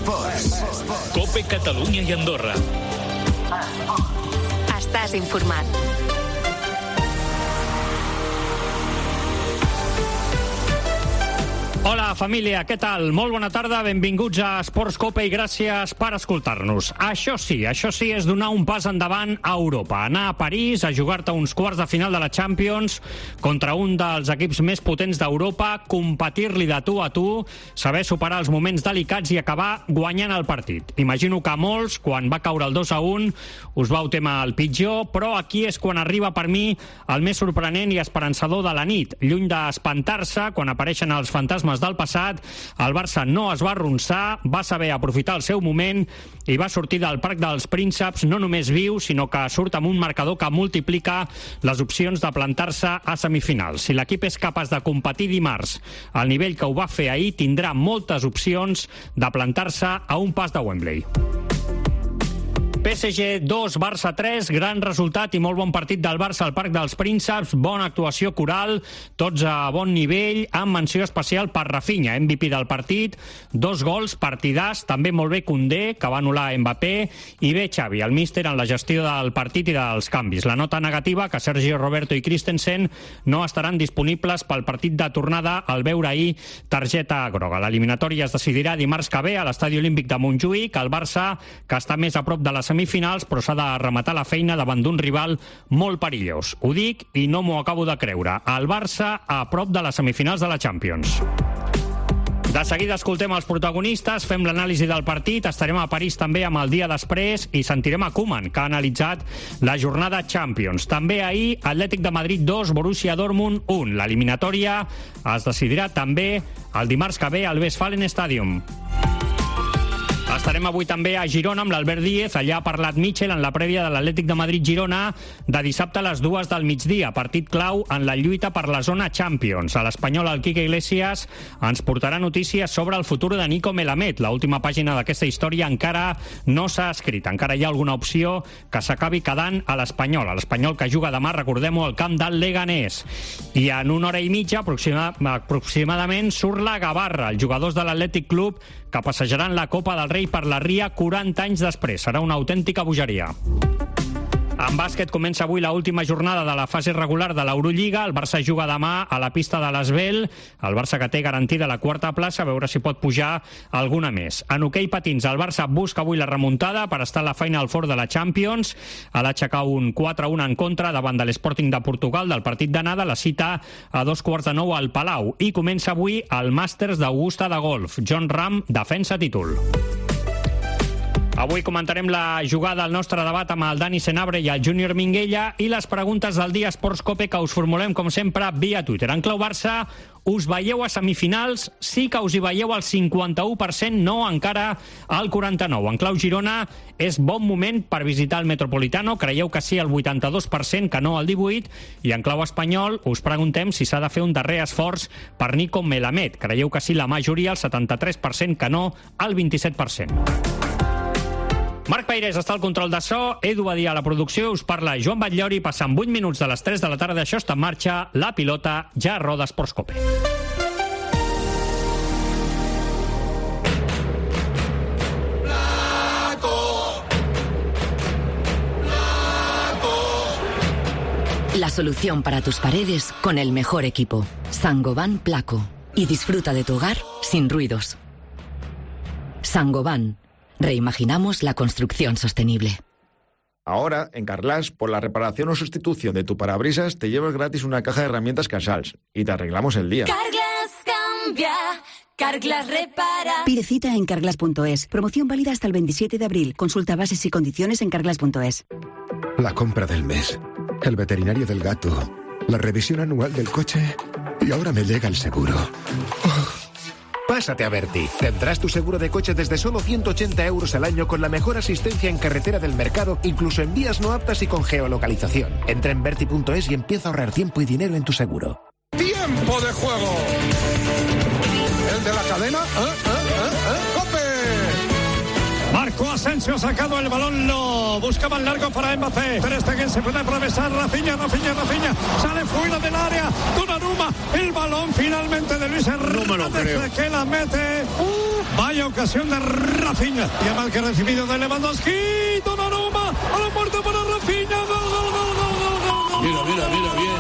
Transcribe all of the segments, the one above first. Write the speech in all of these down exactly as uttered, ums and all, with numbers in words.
Esports. Cope Catalunya i Andorra. Estàs informat. Hola, família, què tal? Molt bona tarda, benvinguts a Esports Cope i gràcies per escoltar-nos. Això sí, això sí és donar un pas endavant a Europa. Anar a París a jugar-te uns quarts de final de la Champions contra un dels equips més potents d'Europa, competir-li de tu a tu, saber superar els moments delicats i acabar guanyant el partit. Imagino que molts, quan va caure el dos a un, us vau témer el pitjor, però aquí és quan arriba per mi el més sorprenent i esperançador de la nit. Lluny d'espantar-se, quan apareixen els fantasmes del passat, el Barça no es va arronsar, va saber aprofitar el seu moment i va sortir del Parc dels Prínceps no només viu, sinó que surt amb un marcador que multiplica les opcions de plantar-se a semifinals. Si l'equip és capaç de competir dimarts al nivell que ho va fer ahir, tindrà moltes opcions de plantar-se a un pas de Wembley. P S G dos, Barça tres, gran resultat i molt bon partit del Barça al Parc dels Prínceps, bona actuació coral, tots a bon nivell, amb menció especial per Rafinha, M V P del partit, dos gols, partidàs, també molt bé Koundé, que va anul·lar Mbappé, i bé Xavi, el míster en la gestió del partit i dels canvis. La nota negativa, que Sergio Roberto i Christensen no estaran disponibles pel partit de tornada al veure ahir targeta groga. L'eliminatòria es decidirà dimarts que ve a l'Estadi Olímpic de Montjuïc, el Barça, que està més a prop de la semifinals, però s'ha de rematar la feina davant d'un rival molt perillós. Ho dic i no m'ho acabo de creure. El Barça a prop de les semifinals de la Champions. De seguida escoltem els protagonistes, fem l'anàlisi del partit, estarem a París també amb el dia després i sentirem a Koeman, que ha analitzat la jornada Champions. També ahir, Atlètic de Madrid dos, Borussia Dortmund un. L'eliminatòria es decidirà també el dimarts que ve al Westfalen Stadium. Estarem avui també a Girona amb l'Albert Díez. Allà ha parlat Michel en la prèvia de l'Atlètic de Madrid-Girona de dissabte a les dues del migdia. Partit clau en la lluita per la zona Champions. A l'Espanyol, el Quique Iglesias ens portarà notícies sobre el futur de Nico Melamed. L'última pàgina d'aquesta història encara no s'ha escrit. Encara hi ha alguna opció que s'acabi quedant a l'Espanyol. A l'Espanyol que juga demà, recordem-ho, al camp del Leganés. I en una hora i mitja, aproxima, aproximadament, surt la Gavarra, els jugadors de l'Atlètic Club que passejaran la Copa del Rei per la Ria quaranta anys després. Serà una autèntica bogeria. En bàsquet comença avui l'última jornada de la fase regular de l'Eurolliga. El Barça juga demà a la pista de l'Esbel. El Barça que té garantida la quarta plaça, a veure si pot pujar alguna més. En hoquei patins, el Barça busca avui la remuntada per estar a la Final Four de la Champions. Ha d'aixecar un quatre a un en contra davant de l'Sporting de Portugal del partit d'anada. La cita a dos quarts de nou al Palau. I comença avui el Màsters d'Augusta de golf. Jon Rahm defensa títol. Avui comentarem la jugada al nostre debat amb el Dani Senabre i el Júnior Minguella i les preguntes del dia Esports Cope que us formulem, com sempre, via Twitter. En clau Barça, us veieu a semifinals? Sí que us hi veieu al cinquanta-u per cent, no encara al quaranta-nou per cent. En clau Girona, és bon moment per visitar el Metropolitano? Creieu que sí al vuitanta-dos per cent, que no al divuit per cent? I en clau espanyol, us preguntem si s'ha de fer un darrer esforç per Nico Melamed. Creieu que sí la majoria, el setanta-tres per cent, que no al vint-i-set per cent. Marc Peirés està al control de so, Edu Badia a la producció, us parla Joan Batllori, passant vuit minuts de les tres de la tarda, això està en marxa, la pilota ja roda Esports Cope. La solución para tus paredes con el mejor equipo, Saint-Gobain Placo. Y disfruta de tu hogar sin ruidos. Saint-Gobain. Reimaginamos la construcción sostenible. Ahora, en Carglass, por la reparación o sustitución de tu parabrisas, te llevas gratis una caja de herramientas Casals y te arreglamos el día. Carglass cambia, Carglass repara. Pide cita en carglass punto es. Promoción válida hasta el veintisiete de abril. Consulta bases y condiciones en carglass punto es. La compra del mes, el veterinario del gato, la revisión anual del coche y ahora me llega el seguro. Oh. Pásate a Berti. Tendrás tu seguro de coche desde solo ciento ochenta euros al año con la mejor asistencia en carretera del mercado, incluso en vías no aptas y con geolocalización. Entra en berti punto es y empieza a ahorrar tiempo y dinero en tu seguro. ¡Tiempo de juego! ¿El de la cadena? ¿Eh? ¿Eh? ¿Eh? ¿Eh? ¡Cope! Marco Asensio ha sacado el balón, lo buscaba el largo para Mbappé. Ter Stegen se puede atravesar, Rafinha, Rafinha, Rafinha, sale fuera del área, Donnarumma, el balón finalmente de Luis Hernández, no me lo creo, que la mete. Uh, Vaya ocasión de Rafinha. Llama al que ha recibido de Lewandowski. Donnarumma. A la puerta para Rafinha. Gol, gol, gol, gol, gol, gol. Mira, mira, mira, bien.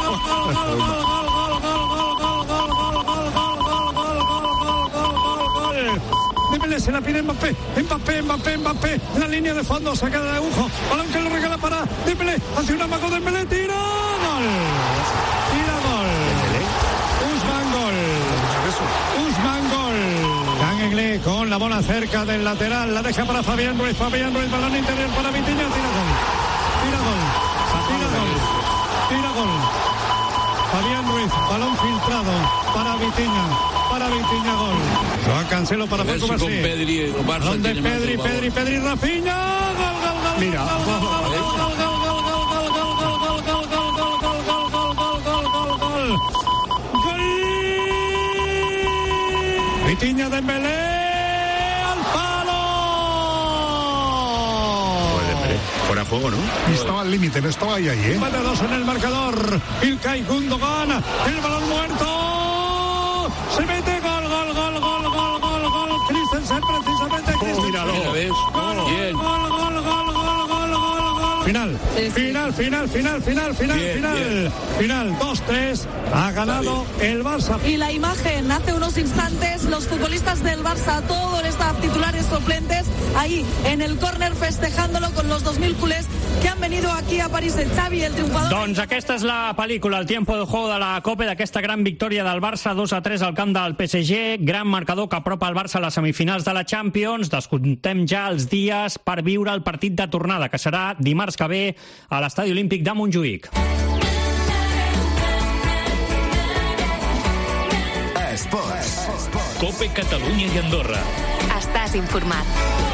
Dembélé se la pide Mbappé, Mbappé, Mbappé, Mbappé, en la línea de fondo, sacada de agujo, balón que lo regala para Dembélé, hace un amago Dembélé, tira, gol, tira gol, Ousmane gol, Ousmane gol, Canguilé con la bola cerca del lateral, la deja para Fabián Ruiz, Fabián Ruiz, balón interior para Vitinha, tira gol, tira gol, tira gol, tira gol, Fabián Ruiz, balón filtrado para Vitinha. Para Vitinha, gol. Joan Cancelo para Paco Bassi. Pedri, ¿Dónde Pedri, Pedri, Pedri, Rafinha? Gol, gol, gol. Mira. Gol, gol, gol, gol, gol, gol, gol, gol, gol, gol, gol. Vitinha, Dembélé al palo. Fuera juego, ¿no? Y estaba al límite, no estaba ahí, ahí, ¿eh? Empate a dos en el marcador. Ilkay Gundogan. El balón muerto. Se mete gol, gol, gol, gol, gol, gol, gol. Christensen precisamente. Oh, míralo. Gol, ¿Ves? gol, Bien. gol, gol, gol, gol, gol, gol, gol. Final, Sí, sí. final, final, final, final, final, Bien, final. bien. Final, dos tres. Ha ganado el Barça. Y la imagen, hace unos instantes, los futbolistas del Barça, todo el staff, titulares, suplentes, ahí en el córner festejándolo con los dos mil culés que han venido aquí a París. El Xavi, el triunfador. Doncs aquesta és la pel·lícula, el tiempo de juego de la Copa, d'aquesta gran victòria del Barça, dos a tres al camp del P S G, gran marcador que apropa el Barça a les semifinals de la Champions. Descomptem ja els dies per viure el partit de tornada, que serà dimarts que ve a l'Estadi Olímpic de Montjuïc. Esports. Cope Catalunya i Andorra. Estàs informat.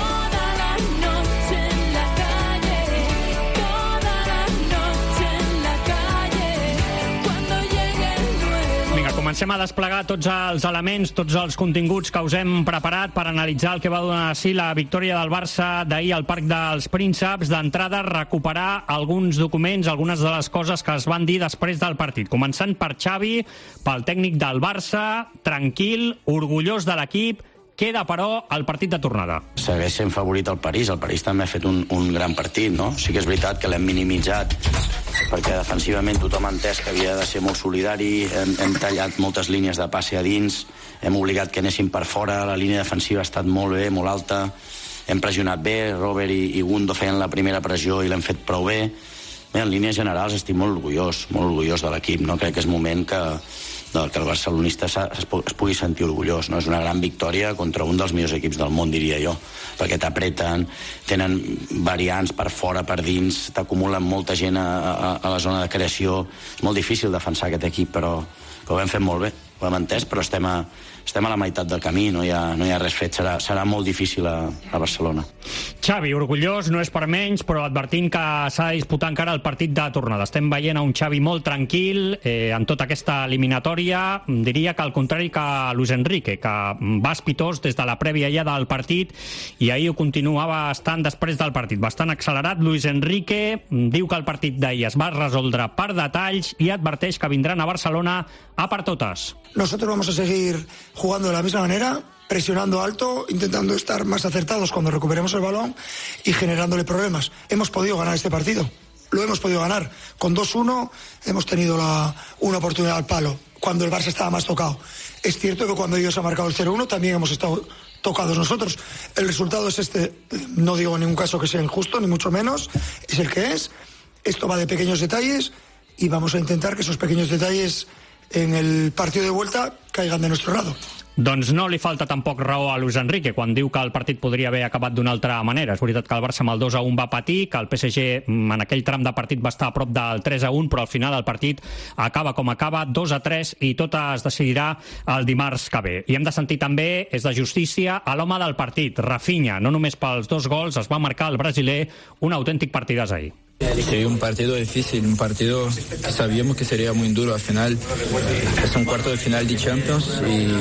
Vinga, comencem a desplegar tots els elements, tots els continguts que us hem preparat per analitzar el que va donar sí la victòria del Barça d'ahir al Parc dels Prínceps. D'entrada, recuperar alguns documents, algunes de les coses que es van dir després del partit. Començant per Xavi, pel tècnic del Barça, tranquil, orgullós de l'equip. Queda, però, el partit de tornada. Segueix sent favorit el París. El París també ha fet un, un gran partit, no? Sí que és veritat que l'hem minimitzat perquè defensivament tothom ha entès que havia de ser molt solidari, hem, hem tallat moltes línies de passe a dins, hem obligat que anessin per fora, la línia defensiva ha estat molt bé, molt alta, hem pressionat bé, Robert i, i Gundo feien la primera pressió i l'hem fet prou bé. Bé, en línies generals estic molt orgullós, molt orgullós de l'equip, no? Crec que és moment que del que el barcelonista es, es pugui sentir orgullós, no? És una gran victòria contra un dels millors equips del món, diria jo, perquè t'apreten, tenen variants per fora, per dins, t'acumulen molta gent a, a, a la zona de creació. És molt difícil defensar aquest equip, però, però ho hem fet molt bé, ho hem entès, però estem a, estem a la meitat del camí, no hi ha, no hi ha res fet, serà, serà molt difícil a, a Barcelona. Xavi, orgullós, no és per menys, però advertint que s'ha de disputar encara el partit de tornada. Estem veient a un Xavi molt tranquil eh, en tota aquesta eliminatòria. Diria que al contrari que Luis Enrique, que va espitós des de la prèvia ja del partit i ahir ho continuava estant després del partit. Bastant accelerat. Luis Enrique diu que el partit d'ahir es va resoldre per detalls i adverteix que vindran a Barcelona a per totes. Nosotros vamos a seguir jugando de la misma manera, presionando alto, intentando estar más acertados cuando recuperemos el balón y generándole problemas. Hemos podido ganar este partido, lo hemos podido ganar. Con dos uno hemos tenido la, una oportunidad al palo, cuando el Barça estaba más tocado. Es cierto que cuando ellos han marcado el cero uno también hemos estado tocados nosotros. El resultado es este, no digo en ningún caso que sea injusto, ni mucho menos, es el que es. Esto va de pequeños detalles y vamos a intentar que esos pequeños detalles en el partido de vuelta caigan de nuestro lado. Doncs no li falta tampoc raó a Luis Enrique quan diu que el partit podria haver acabat d'una altra manera. És veritat que el Barça amb el dos a un va patir, que el P S G en aquell tram de partit va estar a prop del tres a un, però al final el partit acaba com acaba, dos a tres, i tot es decidirà el dimarts que ve. I hem de sentir també, és de justícia, a l'home del partit, Rafinha. No només pels dos gols es va marcar el brasiler un autèntic partidàs ahir. Sí, un partido difícil, un partido que sabíamos que sería muy duro al final. Es un cuarto de final de Champions y bueno,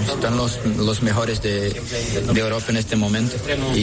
están los, los mejores de, de Europa en este momento.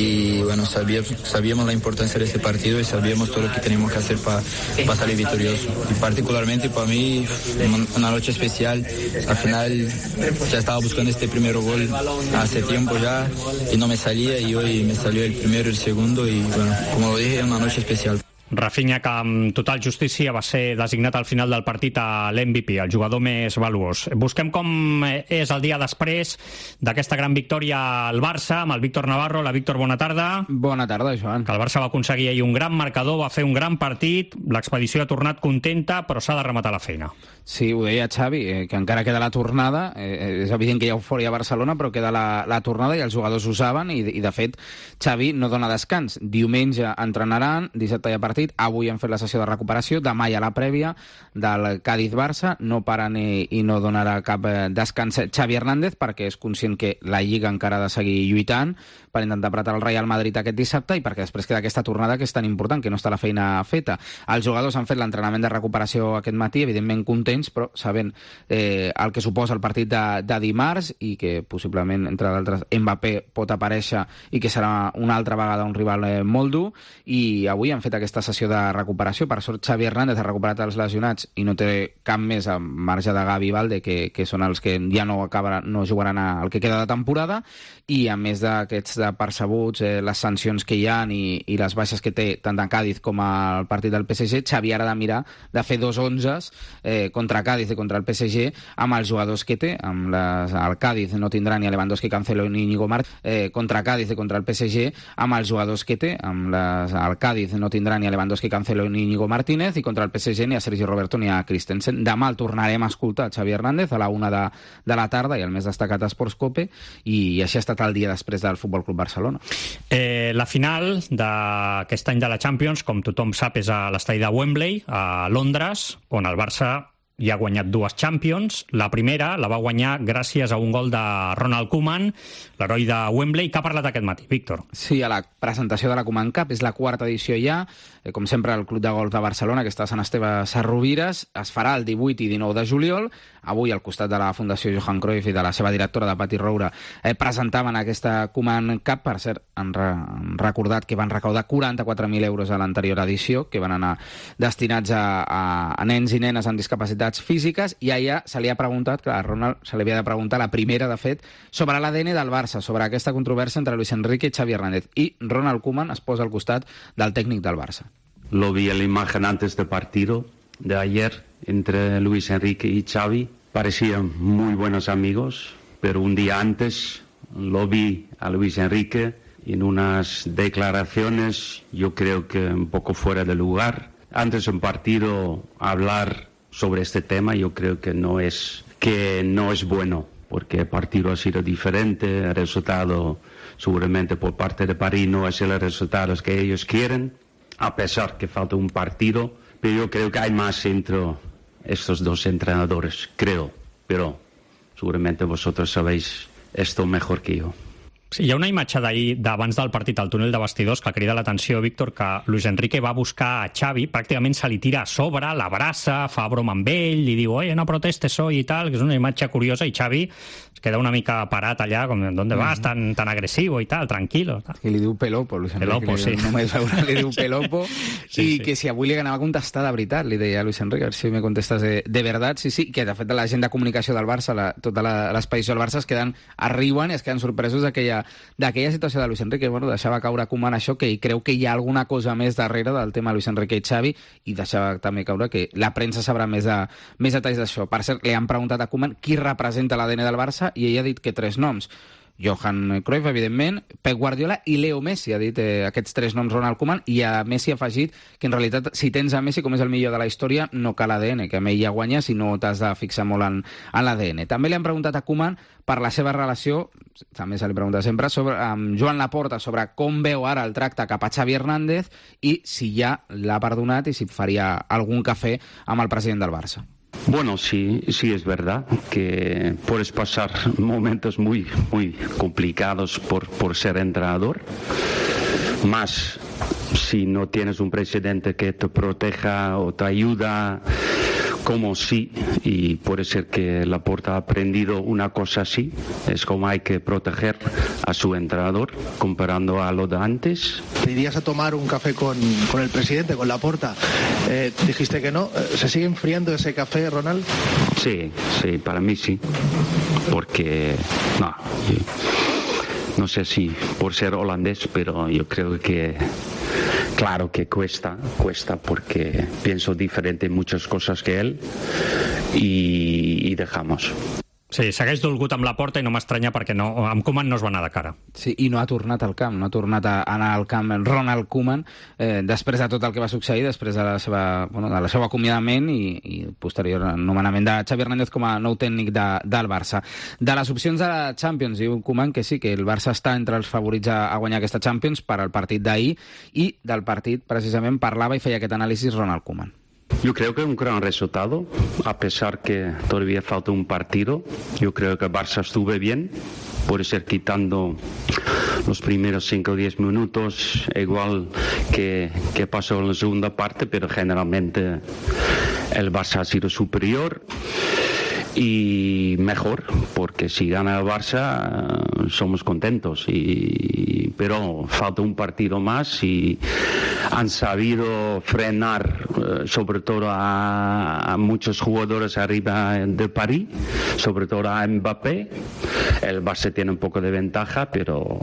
Y bueno, sabíamos, sabíamos la importancia de este partido y sabíamos todo lo que teníamos que hacer para pa salir victorioso. Y particularmente para mí, una noche especial. Al final ya estaba buscando este primer gol hace tiempo ya y no me salía, y hoy me salió el primero y el segundo, y bueno, como lo dije, una noche especial. Rafinha, que amb total justícia va ser designat al final del partit a l'M V P, el jugador més valuós. Busquem com és el dia després d'aquesta gran victòria al Barça, amb el Víctor Navarro. La Víctor, bona tarda. Bona tarda, Joan. Que el Barça va aconseguir ahir un gran marcador, va fer un gran partit, l'expedició ha tornat contenta, però s'ha de rematar la feina. Sí, ho deia Xavi, eh, que encara queda la tornada, eh, és evident que hi ha eufòria a Barcelona, però queda la, la tornada i els jugadors ho saben, i, i de fet Xavi no dona descans. Diumenge entrenaran, dissabte hi ha partit, avui han fet la sessió de recuperació, demà hi ha la prèvia del Cádiz-Barça, no paren i, i no donarà cap descans Xavi Hernández, perquè és conscient que la Lliga encara ha de seguir lluitant per intentar apretar el Real Madrid aquest dissabte, i perquè després queda aquesta tornada que és tan important, que no està la feina feta. Els jugadors han fet l'entrenament de recuperació aquest matí, evidentment contents, però sabent eh, el que suposa el partit de, de dimarts, i que possiblement, entre d'altres, Mbappé pot aparèixer i que serà una altra vegada un rival eh, molt dur, i avui han fet aquesta sessió de recuperació. Per sort, Xavi Hernández ha recuperat els lesionats i no té cap més a marge de Gavi i Valde, que, que són els que ja no acabaran, no jugaran el que queda de temporada, i a més d'aquests de percebuts, eh, les sancions que hi ha i, i les baixes que té tant a Cádiz com al partit del P S G, Xavi ara ha de mirar de fer dos onzes eh, contra Cádiz i contra el P S G amb els jugadors que té. Amb les, el Cádiz no tindrà ni a Lewandowski, Cancelo ni Íñigo Martínez, eh, contra Cádiz i contra el P S G amb els jugadors que té. Amb les, el Cádiz no tindrà ni a Lewandowski, Cancelo ni Íñigo Martínez, i contra el P S G ni a Sergi Roberto ni a Christensen. Demà el tornarem a escoltar Xavi Hernández a la una de, de la tarda, i el més destacat a Sports Cope, i, i així ha estat el dia després del Futbol Club Barcelona. Eh, la final d'aquest any de la Champions, com tothom sap, és a l'estadi de Wembley, a Londres, on el Barça i ha guanyat dues Champions. La primera la va guanyar gràcies a un gol de Ronald Koeman, l'heroi de Wembley, que ha parlat aquest matí. Víctor. Sí, a la presentació de la Koeman Cup, és la quarta edició ja. Eh, com sempre, el Club de Golf de Barcelona, que està a Sant Esteve Sarrovires, es farà el divuit i dinou de juliol. Avui, al costat de la Fundació Johan Cruyff i de la seva directora, de Pati Roura, eh, presentaven aquesta Koeman Cup. Per cert, han, re han recordat que van recaudar quaranta-quatre mil euros a l'anterior edició, que van anar destinats a, a, a nens i nenes amb discapacitats físiques, i allà se li ha preguntat, clar, a Ronald se li havia de preguntar, la primera, de fet, sobre l'A D N del Barça, sobre aquesta controvèrsia entre Luis Enrique i Xavi Hernández, i Ronald Koeman es posa al costat del tècnic del Barça. Lo vi en la imagen antes del partido de ayer entre Luis Enrique y Xavi. Parecían muy buenos amigos, pero un día antes lo vi a Luis Enrique en unas declaraciones, yo creo que un poco fuera de lugar. Antes de un partido hablar sobre este tema, yo creo que no es, que no es bueno, porque el partido ha sido diferente, el resultado seguramente por parte de París no es el resultado que ellos quieren, a pesar que falta un partido, pero yo creo que hay más entre estos dos entrenadores, creo, pero seguramente vosotros sabéis esto mejor que yo. Sí, hi ha una imatge d'ahir, d'abans del partit, al túnel de vestidors, que crida l'atenció, Víctor, que Luis Enrique va buscar a Xavi, pràcticament se li tira a sobre, l'abraça, fa broma amb ell, li diu, oye, no protestes hoy i tal, que és una imatge curiosa, i Xavi es queda una mica parat allà, com, ¿dónde vas? Tan, tan agresivo i tal, tranquilo. Tal. Que li diu Pelopo, Luis Enrique. Pelopo, sí. Només veure, li diu Pelopo, sí, i sí. Que si avui li anava a contestar de veritat, li deia a Luis Enrique, a veure si me contestes de, de verdad, sí, sí, que de fet la gent de comunicació del Barça, la, tota l'expedició del Barça, es queden, arriben i es queden sorpresos d'aquella d'aquella situació de Luis Enrique. Bueno, deixava caure Koeman això, que creu que hi ha alguna cosa més darrere del tema Luis Enrique i Xavi, i deixava també caure que la premsa sabrà més, de, més detalls d'això. Per cert, li han preguntat a Koeman qui representa l'A D N del Barça, i ell ha dit que tres noms. Johan Cruyff, evidentment, Pep Guardiola i Leo Messi, ha dit eh, aquests tres noms Ronald Koeman, i a Messi ha afegit que en realitat si tens a Messi com és el millor de la història no cal A D N, que amb ell ja guanyes i no t'has de fixar molt en, en l'A D N. També li han preguntat a Koeman per la seva relació, també se li pregunta sempre, sobre, amb Joan Laporta, sobre com veu ara el tracte cap a Xavi Hernández i si ja l'ha perdonat i si faria algun cafè amb el president del Barça. Bueno, sí, sí es verdad que puedes pasar momentos muy, muy complicados por, por ser entrenador, más si no tienes un presidente que te proteja o te ayuda como sí, y puede ser que Laporta ha aprendido una cosa así, es como hay que proteger a su entrenador comparando a lo de antes. ¿Te irías a tomar un café con, con el presidente, con Laporta? Eh, dijiste que no. ¿Se sigue enfriando ese café, Ronald? Sí, sí, para mí sí, porque no, no sé si por ser holandés, pero yo creo que claro que cuesta, cuesta porque pienso diferente en muchas cosas que él y, y dejamos. Sí, segueix dolgut amb la porta i no m'estranya perquè no, amb Koeman no es va anar de cara. Sí, i no ha tornat al camp, no ha tornat a anar al camp Ronald Koeman eh, després de tot el que va succeir, després de la seva, bueno, de la seva acomiadament i, i posterior nomenament de Xavi Hernández com a nou tècnic de, del Barça. De les opcions de la Champions, diu Koeman que sí, que el Barça està entre els favorits a, a guanyar aquesta Champions per al partit d'ahir, i del partit precisament parlava i feia aquest anàlisi Ronald Koeman. Yo creo que un gran resultado, a pesar que todavía falta un partido. Yo creo que Barça estuvo bien, puede ser quitando los primeros cinco o diez minutos, igual que, que pasó en la segunda parte, pero generalmente el Barça ha sido superior y mejor, porque si gana el Barça somos contentos, y, pero falta un partido más y han sabido frenar eh, sobre todo a, a muchos jugadores arriba de París, sobre todo a Mbappé. El Barça tiene un poco de ventaja, pero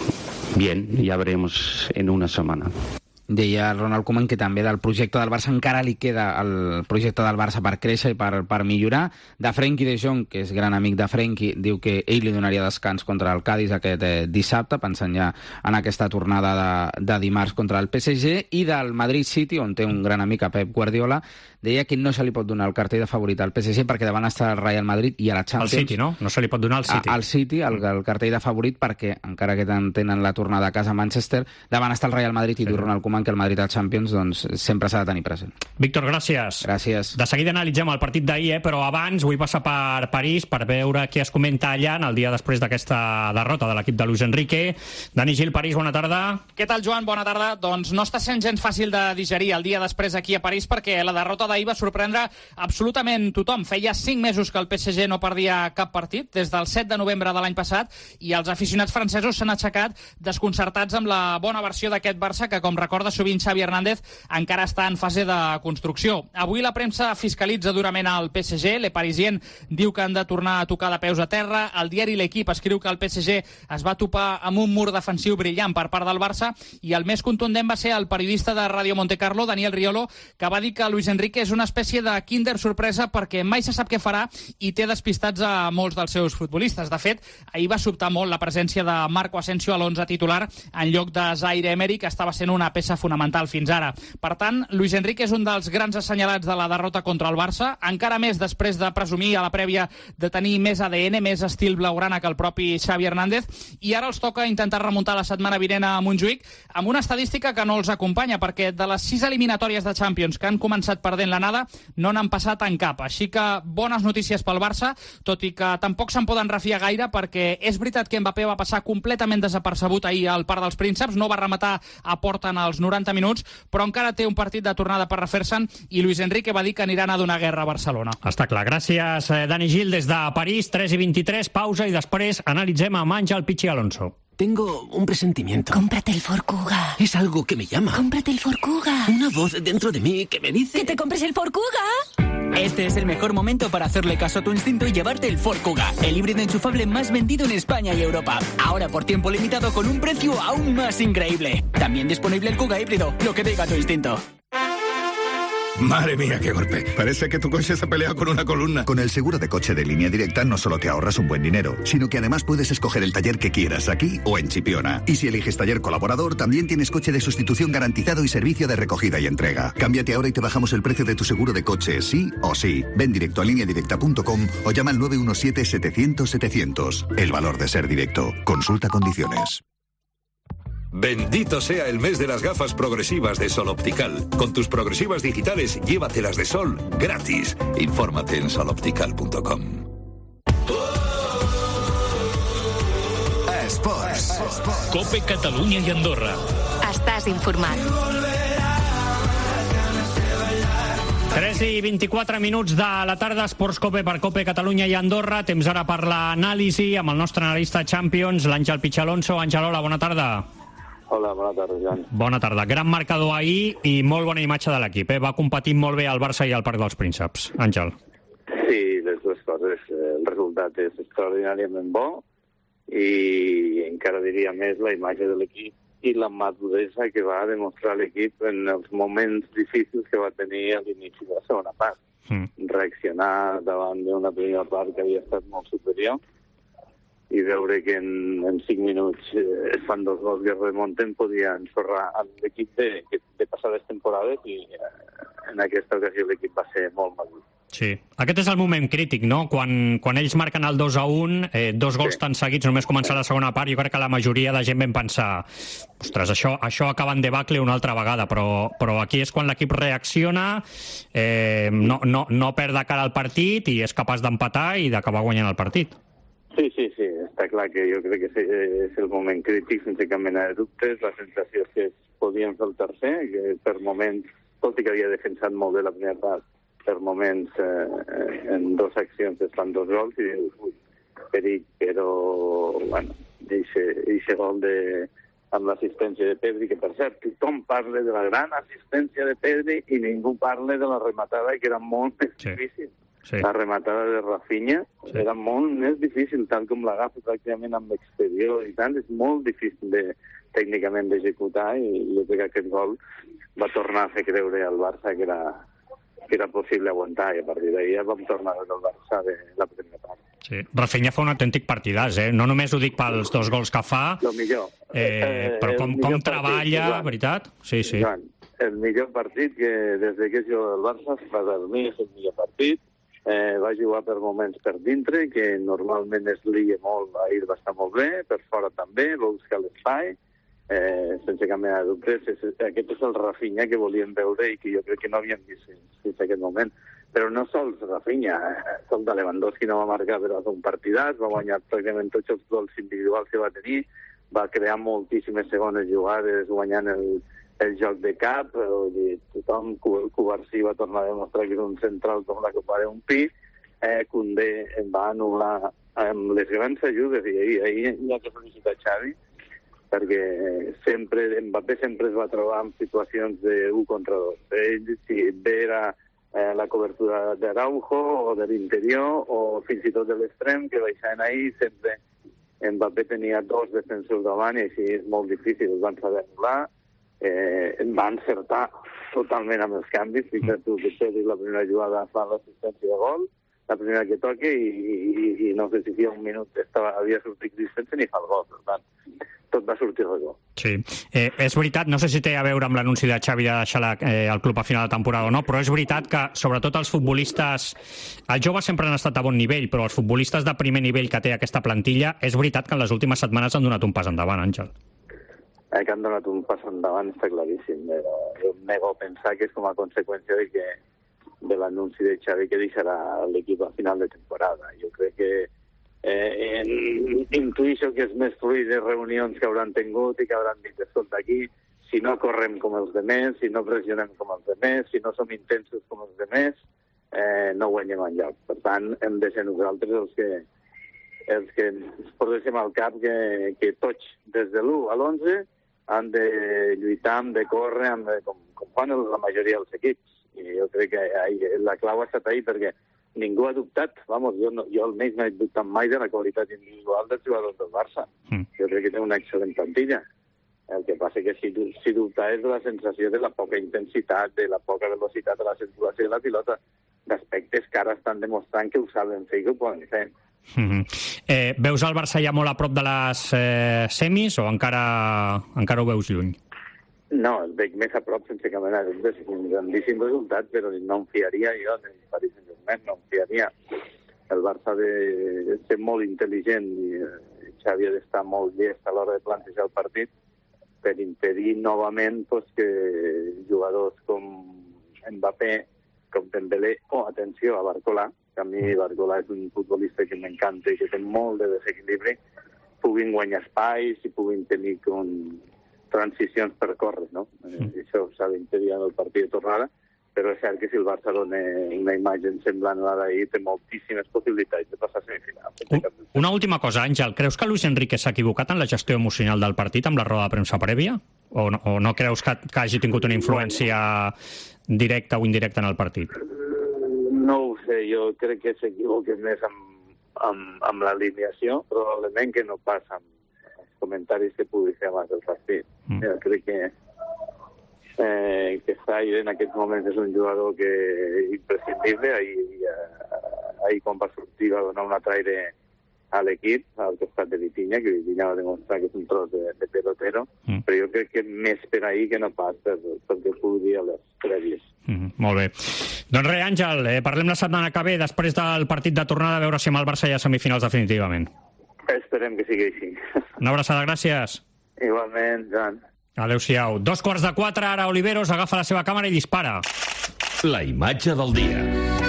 bien, ya veremos en una semana. Deia Ronald Koeman que també del projecte del Barça encara li queda el projecte del Barça per créixer i per, per millorar. De Frenkie de Jong, que és gran amic de Frenkie, diu que ell li donaria descans contra el Cádiz aquest eh, dissabte, pensant ja en aquesta tornada de, de dimarts contra el P S G. I del Madrid City, on té un gran amic, a Pep Guardiola, deia que no se li pot donar el cartell de favorit al P S G perquè davant està el Real Madrid i a la Champions... El City, no? No se li pot donar al City. A, al City, el, el cartell de favorit, perquè encara que tenen la tornada a casa a Manchester, davant està el Real Madrid i diu Ronald Koeman que el Madrid al Champions doncs, sempre s'ha de tenir present. Víctor, gràcies. Gràcies. De seguida analitzem el partit d'ahir, eh? Però abans vull passar per París per veure què es comenta allà en el dia després d'aquesta derrota de l'equip de Luis Enrique. Dani Gil, París, bona tarda. Què tal, Joan? Bona tarda. Doncs no està sent gens fàcil de digerir el dia després aquí a París, perquè la derrota d'ahir va sorprendre absolutament tothom. Feia cinc mesos que el P S G no perdia cap partit, des del set de novembre de l'any passat, i els aficionats francesos s'han aixecat desconcertats amb la bona versió d'aquest Barça, que, com recorda sovint Xavi Hernández, encara està en fase de construcció. Avui la premsa fiscalitza durament al P S G. Le Parisien diu que han de tornar a tocar de peus a terra. El diari L'Equipe escriu que el P S G es va topar amb un mur defensiu brillant per part del Barça, i el més contundent va ser el periodista de Radio Monte Carlo, Daniel Riolo, que va dir que Luis Enrique és una espècie de kinder sorpresa perquè mai se sap què farà i té despistats a molts dels seus futbolistes. De fet, ahir va sobtar molt la presència de Marco Asensio a l'onze titular en lloc de Zaire Emery, que estava sent una peça fonamental fins ara. Per tant, Luis Enrique és un dels grans assenyalats de la derrota contra el Barça, encara més després de presumir a la prèvia de tenir més A D N, més estil blaugrana que el propi Xavi Hernández, i ara els toca intentar remuntar la setmana vinent a Montjuïc amb una estadística que no els acompanya, perquè de les sis eliminatòries de Champions que han començat perdent l'anada, no n'han passat en cap. Així que bones notícies pel Barça, tot i que tampoc se'n poden refiar gaire, perquè és veritat que Mbappé va passar completament desapercebut ahir al Parc dels Prínceps, no va rematar a porta en els noranta minuts, però encara té un partit de tornada per refer-se'n, i Luis Enrique va dir que aniran a donar guerra a Barcelona. Està clar. Gràcies, Dani Gil, des de París, tres i vint-i-tres, pausa, i després analitzem amb Àngel Pichi Alonso. Tengo un presentimiento. Cómprate el Ford Kuga. Es algo que me llama. Cómprate el Ford Kuga. Una voz dentro de mí que me dice... ¡Que te compres el Ford Kuga! Este es el mejor momento para hacerle caso a tu instinto y llevarte el Ford Kuga, el híbrido enchufable más vendido en España y Europa. Ahora por tiempo limitado con un precio aún más increíble. También disponible el Kuga híbrido, lo que diga tu instinto. Madre mía, qué golpe. Parece que tu coche se ha peleado con una columna. Con el seguro de coche de Línea Directa no solo te ahorras un buen dinero, sino que además puedes escoger el taller que quieras aquí o en Chipiona. Y si eliges taller colaborador, también tienes coche de sustitución garantizado y servicio de recogida y entrega. Cámbiate ahora y te bajamos el precio de tu seguro de coche, sí o sí. Ven directo a línea directa punto com o llama al nueve uno siete, setecientos, setecientos. El valor de ser directo. Consulta condiciones. Bendito sea el mes de las gafas progresivas de Sol Optical. Con tus progresivas digitales, llévatelas de Sol gratis. Infórmate en sol optical punto com. Esports. Cope Catalunya i Andorra. Estàs informat. tres i vint-i-quatre minuts de la tarda, Esports Cope per Cope Catalunya i Andorra. Temps ara per l'anàlisi amb el nostre analista Champions, l'Àngel Pichalonso. Àngel, hola, bona tarda. Hola, bona tarda, Joan. Bona tarda. Gran marcador ahir i molt bona imatge de l'equip. Eh? Va competir molt bé al Barça i al Parc dels Prínceps. Àngel. Sí, les dues coses. El resultat és extraordinàriament bo i encara diria més la imatge de l'equip i la maduresa que va demostrar l'equip en els moments difícils que va tenir a l'inici de la segona part. Mm. Reaccionar davant d'una primera part que havia estat molt superior i veure que en, en cinc minuts eh, es fan dos gols que remunten, podia ensorrar l'equip de, de passades temporades i eh, en aquesta ocasió l'equip va ser molt madur. Sí. Aquest és el moment crític, no? Quan, quan ells marquen el dos a un, eh, dos gols sí. tan seguits, només començar la segona part, jo crec que la majoria de gent vam pensar ostres, això, això acaba en debacle una altra vegada, però, però aquí és quan l'equip reacciona, eh, no, no, no perd de cara al partit i és capaç d'empatar i d'acabar guanyant el partit. Sí, sí, sí, està clar que jo crec que és el moment crític, sense cap mena de dubtes. La sensació és que es podien fer el tercer, que per moments, tot i que havia defensat molt bé la primera part, per moments eh, en dues accions es fan dos gols i dius, ui, perill, però, bueno, eixe gol de, amb l'assistència de Pedri, que per cert, tothom parla de la gran assistència de Pedri i ningú parla de la rematada, que era molt més sí. difícil. Sí. La rematada de Rafinha sí. era molt més difícil, tal com l'agafa pràcticament amb l'exterior i tant, és molt difícil de, tècnicament d'executar i jo crec que aquest gol va tornar a fer creure al Barça que era, que era possible aguantar i a partir d'ahir ja vam tornar a veure el Barça de la primera part. Sí. Rafinha fa un autèntic partidàs, eh? No només ho dic pels dos gols que fa, lo millor. Eh, però com, com treballa, partit, veritat? Sí, sí. Joan, el millor partit que des que és jugador del Barça, per mi és el millor partit. Eh, va jugar per moments per dintre, que normalment es lia molt, ahir va estar molt bé, per fora també, va buscar l'espai, eh, sense cap mena de dubtes. Aquest és el Rafinha que volíem veure i que jo crec que no havíem vist fins a aquest moment. Però no sols Rafinha, eh, sol de Lewandowski no va marcar, però va fer un partidàs, va guanyar pràcticament tots els gols individuals que va tenir, va crear moltíssimes segones jugades guanyant el, el joc de cap, dir, tothom, Cubarsí va tornar a demostrar que és un central com la Copa d'un Pi, eh, Koundé em va anul·lar amb les grans ajudes i ahir, ahir hi ha que felicitar Xavi, perquè sempre, Mbappé sempre es va trobar en situacions d'un contra dos. Ell, si bé era eh, la cobertura d'Araujo o de l'interior o fins i tot de l'extrem, que baixaven ahir, sempre Mbappé tenia dos defensors davant i així és molt difícil, els van saber anul·lar. Eh, va encertar totalment amb els canvis. Fixa't tu que Pedri la primera jugada fa l'assistència de gol, la primera que toca i, i, i no sé si feia un minut estava, havia sortit distància ni fa el gol. Per tant, tot va sortir redó. Sí. Eh, és veritat, no sé si té a veure amb l'anunci de Xavi de deixar la, eh, el club a final de temporada o no, però és veritat que, sobretot els futbolistes, els joves sempre han estat a bon nivell, però els futbolistes de primer nivell que té aquesta plantilla, és veritat que en les últimes setmanes han donat un pas endavant, Àngel. Eh, que han donat un pas endavant està claríssim, però jo em nego a pensar que és com a conseqüència de, que, de l'anunci de Xavi que deixarà l'equip a final de temporada. Jo crec que eh, en, intuïixo que és més fruit de reunions que hauran tingut i que hauran dit, escolta, aquí, si no correm com els demés, si no pressionem com els demés, si no som intensos com els demés, eh, no guanyem enlloc. Per tant, hem de ser nosaltres els que, els que ens poséssim al cap que, que tots, des de l'u a l'onze, han de lluitar, han de córrer, han de, com, com fan la majoria dels equips. I jo crec que ahí, la clau ha estat ahí perquè ningú ha dubtat, vamos, jo, no, jo almenys no he dubtat mai de la qualitat individual dels jugadors del Barça. Mm. Jo crec que té una excel·lent plantilla. El que passa que si, si dubtar és la sensació de la poca intensitat, de la poca velocitat de la circulació de la pilota, d'aspectes que ara estan demostrant que ho saben fer i que ho poden fer. Mm-hmm. eh, veus el Barça ja molt a prop de les eh, semis o encara, encara ho veus lluny? No, el veig més a prop sense cap mena de dubtes. És un grandíssim resultat, però no em fiaria jo en el Paris Saint-Germain, no em fiaria. El Barça ha de ser molt intel·ligent i Xavi ha d'estar molt llest a l'hora de plantejar el partit per impedir novament pues, que jugadors com Mbappé, com Dembélé o, atenció, a Barcola, que a mi Barcola és un futbolista que m'encanta i que té molt de desequilibri, puguin guanyar espais i puguin tenir com transicions per córrer, no? Mm. Això s'ha d'impedir en el partit de tornada però és cert que si el Barça dona una imatge semblant a la d'ahir, té moltíssimes possibilitats de passar a semifinal. Una última cosa, Àngel. Creus que Luis Enrique s'ha equivocat en la gestió emocional del partit amb la roda de premsa prèvia? O no, o no creus que, que hagi tingut una influència directa o indirecta en el partit? No ho sé, jo crec que s'equivoquen més amb, amb, amb l'alineació, probablement que no passa amb els comentaris que pugui fer abans del partit. Mm. Jo crec que Eh, que Zaire en aquests moments és un jugador que és imprescindible. Ahir, ahir quan va sortir va donar un altre aire a l'equip, al costat de Vitinha, que Vitinha va demostrar que és un tros de, de pelotero, mm. però jo crec que més per ahir que no pas per, perquè pugui dir a les prèvies. Mm, molt bé. Doncs res, Àngel, eh, parlem la setmana que ve, després del partit de tornada, a veure si amb el Barça hi ha semifinals definitivament. Esperem que sigui així. Una abraçada, gràcies. Igualment, Joan. Adéu-siau. Dos quarts de quatre, ara Oliveros agafa la seva càmera i dispara. La imatge del dia.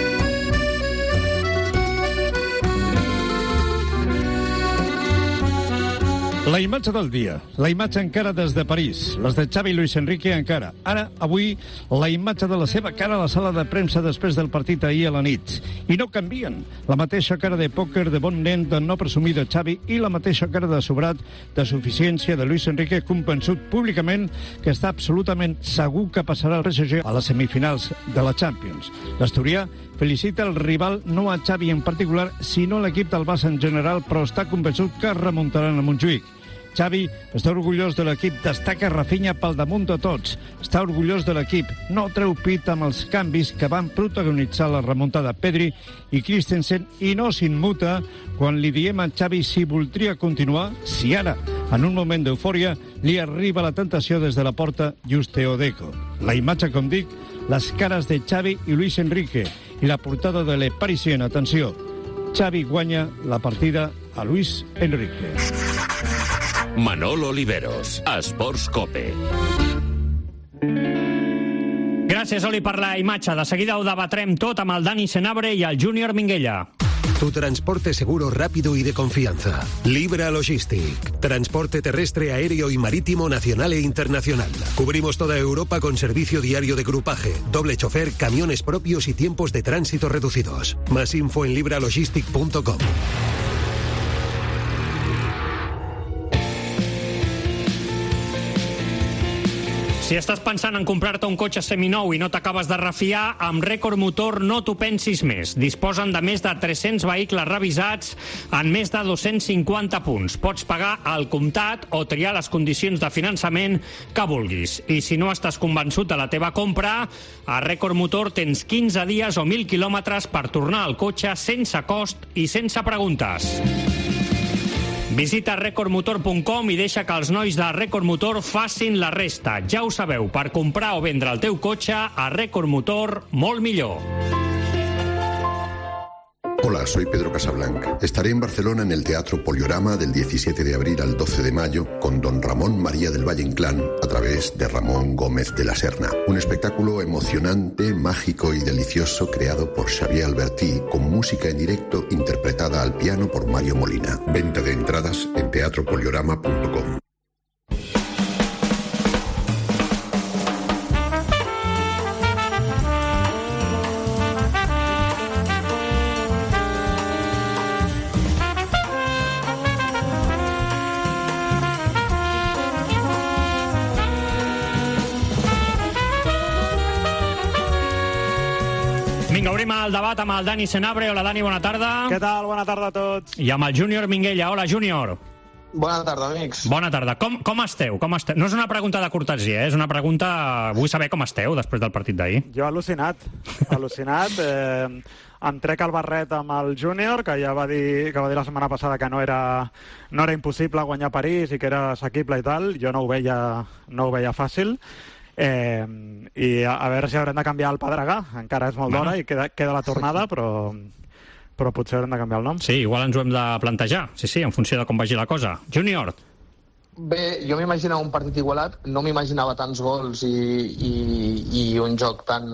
La imatge del dia, la imatge encara des de París, les de Xavi i Luis Enrique encara. Ara, avui, la imatge de la seva cara a la sala de premsa després del partit ahir a la nit. I no canvien. La mateixa cara de pòquer de bon nen de no presumir de Xavi i la mateixa cara de sobrat de suficiència de Luis Enrique, convençut públicament que està absolutament segur que passarà el P S G a les semifinals de la Champions. L'asturià felicita el rival, no a Xavi en particular, sinó l'equip del Barça en general, però està convençut que es remuntaran a Montjuïc. Xavi està orgullós de l'equip, destaca Rafinha pel damunt de tots. Està orgullós de l'equip, no treu pit amb els canvis que van protagonitzar la remuntada Pedri i Christensen i no s'immuta quan li diem a Xavi si voldria continuar, si ara, en un moment d'eufòria, li arriba la tentació des de la porta Juste Odeco. La imatge, com dic, les cares de Xavi i Luis Enrique i la portada de Le Parisien. Atenció, Xavi guanya la partida a Luis Enrique. Manol Oliveros, Esports Cope. Gràcies, Oli, per la imatge. De seguida ho debatrem tot amb el Dani Senabre i el Júnior Minguella. Tu transporte seguro, rápido y de confianza. Libra Logistic. Transporte terrestre, aéreo y marítimo nacional e internacional. Cubrimos toda Europa con servicio diario de grupaje, doble chofer, camiones propios y tiempos de tránsito reducidos. Más info en libralogistic punto com. Si estàs pensant en comprar-te un cotxe seminou i no t'acabes de refiar, amb Record Motor no t'ho pensis més. Disposen de més de tres-cents vehicles revisats en més de dos-cents cinquanta punts. Pots pagar al comptat o triar les condicions de finançament que vulguis. I si no estàs convençut de la teva compra, a Record Motor tens quinze dies o mil quilòmetres per tornar al cotxe sense cost i sense preguntes. Visita record motor punt com i deixa que els nois de Record Motor facin la resta. Ja ho sabeu, per comprar o vendre el teu cotxe, a Record Motor, molt millor. Hola, soy Pedro Casablanca. Estaré en Barcelona en el Teatro Poliorama del diecisiete de abril al doce de mayo con don Ramón María del Valle Inclán a través de Ramón Gómez de la Serna. Un espectáculo emocionante, mágico y delicioso creado por Xavier Albertí con música en directo interpretada al piano por Mario Molina. Venta de entradas en teatro poliorama punto com. Vinga, obrim el debat amb el Dani Senabre. Hola, Dani, bona tarda. Què tal? Bona tarda a tots. I amb el Júnior Minguella. Hola, Júnior. Bona tarda, amics. Bona tarda. Com, com esteu? Com esteu? No és una pregunta de cortesia, eh? És una pregunta... Vull saber com esteu després del partit d'ahir. Jo al·lucinat. Al·lucinat. Eh, em trec el barret amb el Júnior, que ja va dir, que va dir la setmana passada que no era, no era impossible guanyar París i que era assequible i tal. Jo no ho veia, no ho veia fàcil. Eh, i a, a veure si haurem de canviar el Pedregà. Encara és molt bueno. d'hora i queda, queda la tornada, però, però potser haurem de canviar el nom. Sí, igual ens ho hem de plantejar. Sí, sí, en funció de com vagi la cosa. Júnior. Bé, jo m'imaginava un partit igualat, no m'imaginava tants gols i, i, i un joc tan,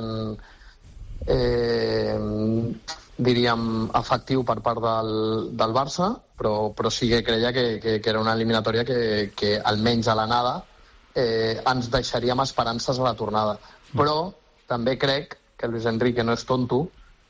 eh, diríem, efectiu per part del, del Barça, però, però sí que creia que, que, que era una eliminatòria que, que almenys a l'anada eh, ens deixaríem esperances a la tornada. Però també crec que Luis Enrique no és tonto,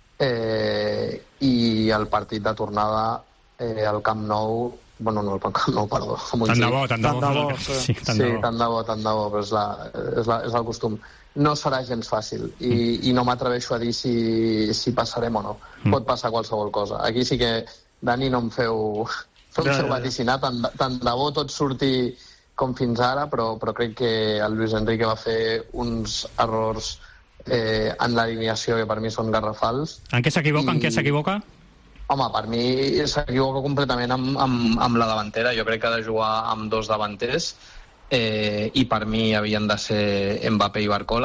eh, i el partit de tornada eh, al Camp Nou, bueno, no al Camp Nou, perdó. Tant de bo, tant de bo. Sí, tant de bo, tant de bo, però és, la, és, la, és el costum. No serà gens fàcil i, mm. i no m'atreveixo a dir si, si passarem o no. Mm. Pot passar qualsevol cosa. Aquí sí que, Dani, no em feu, no em feu vaticinar, tant, tant de bo tot surti com fins ara, però, però crec que el Luis Enrique va fer uns errors eh, en l'alineació que per mi són garrafals. En què s'equivoca? I... En què s'equivoca? Home, per mi s'equivoca completament amb, amb, amb la davantera. Jo crec que ha de jugar amb dos davanters eh, i per mi havien de ser Mbappé i Barcola.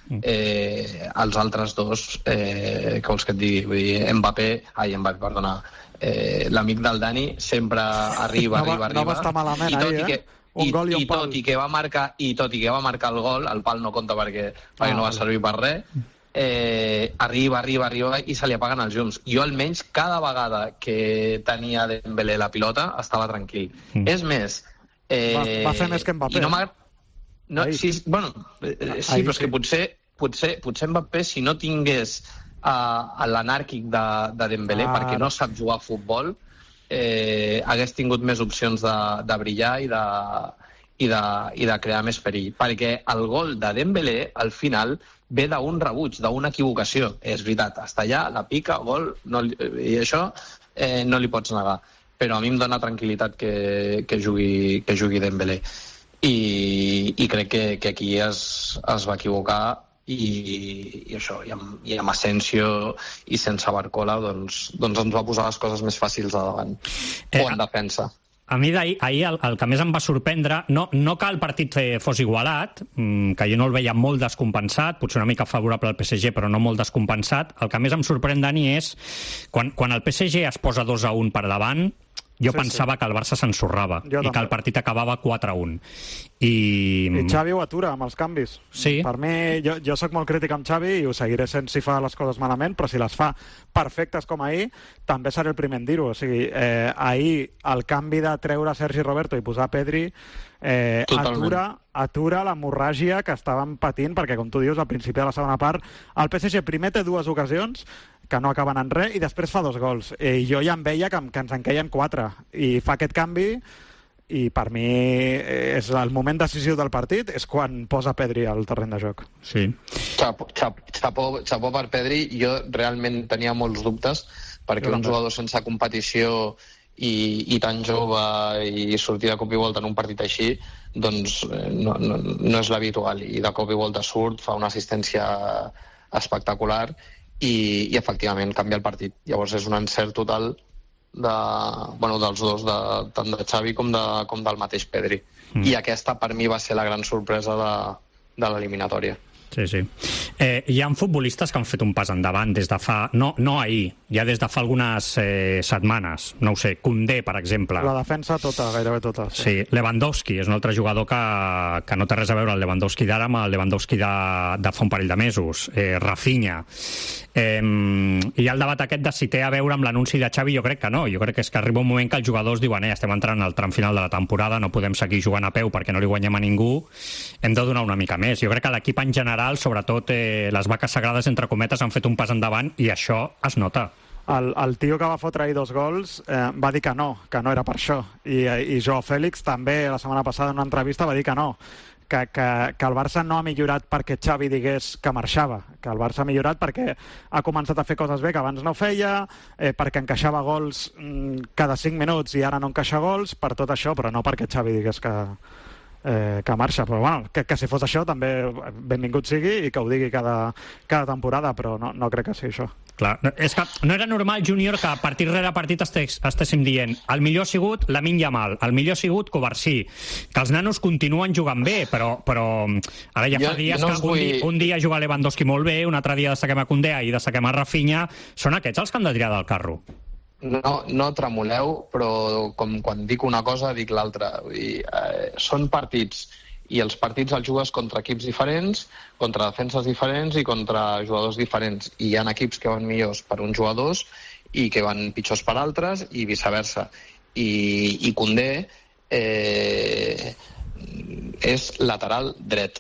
Eh, els altres dos, eh, que vols que et digui? Vull dir, Mbappé, ai, Mbappé, perdona, eh, l'amic del Dani sempre arriba, no va, arriba, arriba. No va estar malament i tot ahir, i que, eh? Un i, gol i un i tot pal. i que va marcar i tot i que va marcar el gol, el pal no compta perquè, perquè ah, no va servir per res. Eh, arriba, arriba, arriba i se li apaguen els llums. Jo almenys cada vegada que tenia Dembélé la pilota estava tranquil. Mm. És més, eh, va, va fer més que Mbappé. No, no, sí, bueno, eh, sí, però és que potser, potser, potser Mbappé, si no tingués uh, l'anàrquic de, de Dembélé, ah. perquè no sap jugar a futbol, eh, hagués tingut més opcions de, de brillar i de, i, de, i de crear més perill. Perquè el gol de Dembélé, al final, ve d'un rebuig, d'una equivocació. És veritat, està allà, la pica, gol, no, i això eh, no li pots negar. Però a mi em dona tranquil·litat que, que, jugui, que jugui Dembélé. I, i crec que, que aquí es, es va equivocar i, i això, i amb, i amb Asensio i sense Barcola, doncs, doncs ens va posar les coses més fàcils a davant. Eh, o en defensa. A mi d'ahir, ahir el, el que més em va sorprendre, no, no que el partit fos igualat, que jo no el veia molt descompensat, potser una mica favorable al P S G, però no molt descompensat. El que més em sorprèn, Dani, és quan, quan el P S G es posa dos a un per davant, jo sí, pensava sí. que el Barça s'ensorrava i també. Que el partit acabava quatre a un. I... I Xavi ho atura amb els canvis. Sí. Per mi, jo, jo sóc molt crític amb Xavi i ho seguiré sent si fa les coses malament, però si les fa perfectes com ahir, també seré el primer en dir-ho. O sigui, eh, ahir el canvi de treure Sergi Roberto i posar Pedri eh, atura, atura l'hemorràgia que estàvem patint, perquè, com tu dius, al principi de la segona part, el P S G primer té dues ocasions que no acaben en res, i després fa dos gols. I jo ja em veia que, que ens en queien quatre. I fa aquest canvi, i per mi és el moment decisiu del partit, és quan posa Pedri al terreny de joc. Sí. Xapó, xapó, xapó per Pedri. Jo realment tenia molts dubtes, perquè un jugador sense competició i, i tan jove i sortir de cop i volta en un partit així, doncs no, no, no és l'habitual. I de cop i volta surt, fa una assistència espectacular, i, i efectivament canvia el partit. Llavors és un encert total de, bueno, dels dos, de, tant de Xavi com, de, com del mateix Pedri. Mm. I aquesta per mi va ser la gran sorpresa de, de l'eliminatòria. Sí, sí. Eh, hi ha futbolistes que han fet un pas endavant des de fa... No, no ahir, ja des de fa algunes eh, setmanes. No ho sé, Koundé, per exemple. La defensa tota, gairebé tota. Sí, sí. Lewandowski és un altre jugador que, que no té res a veure el Lewandowski d'ara amb el Lewandowski de, de fa un parell de mesos. Eh, Rafinha. Eh, hi ha el debat aquest de si té a veure amb l'anunci de Xavi. Jo crec que no. Jo crec que és que arriba un moment que els jugadors diuen eh, estem entrant al tram final de la temporada, no podem seguir jugant a peu perquè no li guanyem a ningú, hem de donar una mica més. Jo crec que l'equip en general, sobretot eh, les vaques sagrades, entre cometes, han fet un pas endavant i això es nota. El, el tio que va fotre ahir dos gols eh, va dir que no, que no era per això. I, i Joao Félix també la setmana passada en una entrevista va dir que no, que, que, que el Barça no ha millorat perquè Xavi digués que marxava, que el Barça ha millorat perquè ha començat a fer coses bé que abans no feia, eh, perquè encaixava gols mm, cada cinc minuts i ara no encaixa gols, per tot això, però no perquè Xavi digués que... Eh, que marxa, però bueno, que, que si fos això també benvingut sigui i que ho digui cada, cada temporada, però no, no crec que sigui això. Clar, és que no era normal, Júnior, que a partit rere partit estés, estéssim dient el millor ha sigut Lamine Yamal, el millor ha sigut Covarsí, que els nanos continuen jugant bé, però, però ara ja fa jo, dies jo no que un, vull... dia, un dia juga Lewandowski molt bé, un altre dia destaquem a Koundé i destaquem a Rafinha. Són aquests els que han de tirar del carro. No, no tremoleu, però com quan dic una cosa dic l'altra. Eh, són partits, i els partits els jugues contra equips diferents, contra defenses diferents i contra jugadors diferents. I hi ha equips que van millors per uns jugadors i que van pitjors per altres i viceversa. I, i Koundé eh, és lateral dret.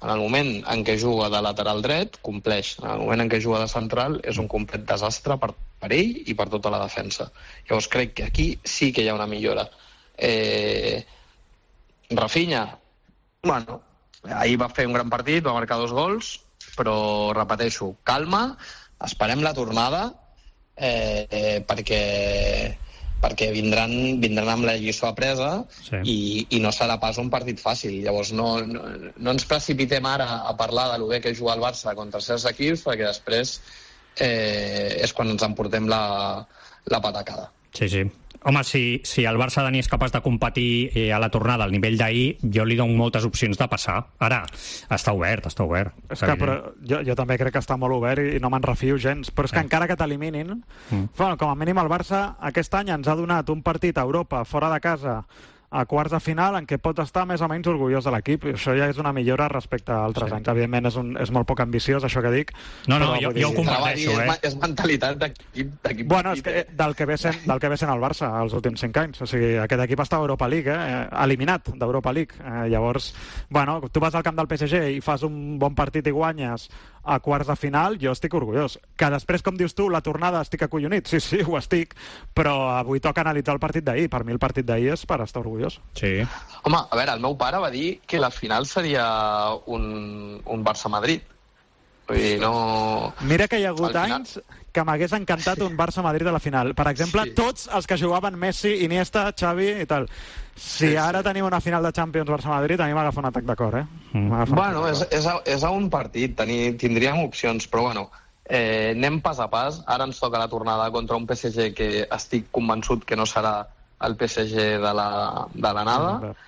En el moment en què juga de lateral dret, compleix. En el moment en què juga de central, és un complet desastre per, per ell i per tota la defensa. Llavors crec que aquí sí que hi ha una millora. Eh, Rafinha, bueno, ahir va fer un gran partit, va marcar dos gols, però repeteixo, calma, esperem la tornada, eh, eh, perquè... perquè vindran, vindran amb la lliçó apresa sí. i, i no serà pas un partit fàcil. Llavors no, no, no ens precipitem ara a parlar de lo bé que juga el Barça contra certs equips, perquè després eh, és quan ens emportem la, la patacada. Sí, sí. Home, si, si el Barça, Dani, és capaç de competir eh, a la tornada al nivell d'ahir, jo li dono moltes opcions de passar. Ara, està obert, està obert. És que, però, jo, jo també crec que està molt obert i, i no me'n refio gens, però és que eh. encara que t'eliminin, mm. bueno, com a mínim el Barça aquest any ens ha donat un partit a Europa, fora de casa, a quarts de final, en què pots estar més o menys orgullós de l'equip. Això ja és una millora respecte a altres sí. anys. Evidentment és, un, és molt poc ambiciós, això que dic. No, no, jo, jo ho comparteixo, eh? És, és mentalitat d'equip. Bueno, és que del que ve sent, del que ve sent el Barça els últims cinc anys. O sigui, aquest equip està a Europa League, eh? Eliminat d'Europa League. Eh, llavors, bueno, tu vas al camp del P S G i fas un bon partit i guanyes a quarts de final, jo estic orgullós. Que després, com dius tu, la tornada estic acollonit. Sí, sí, ho estic. Però avui toca analitzar el partit d'ahir. Per mi el partit d'ahir és per estar orgullós. Sí. Home, a veure, el meu pare va dir que la final seria un, un Barça-Madrid. Vull dir, no... Mira que hi ha hagut anys que m'hagués encantat un Barça-Madrid a la final. Per exemple, sí. tots els que jugaven Messi, Iniesta, Xavi i tal. Si sí, ara sí. tenim una final de Champions Barça-Madrid, a mi m'agafa un atac de cor, eh? Mm. Bueno, és, és, a, és a un partit, tenir, tindríem opcions, però bueno, eh, anem pas a pas. Ara ens toca la tornada contra un P S G que estic convençut que no serà el P S G de la, de la nada. Mm.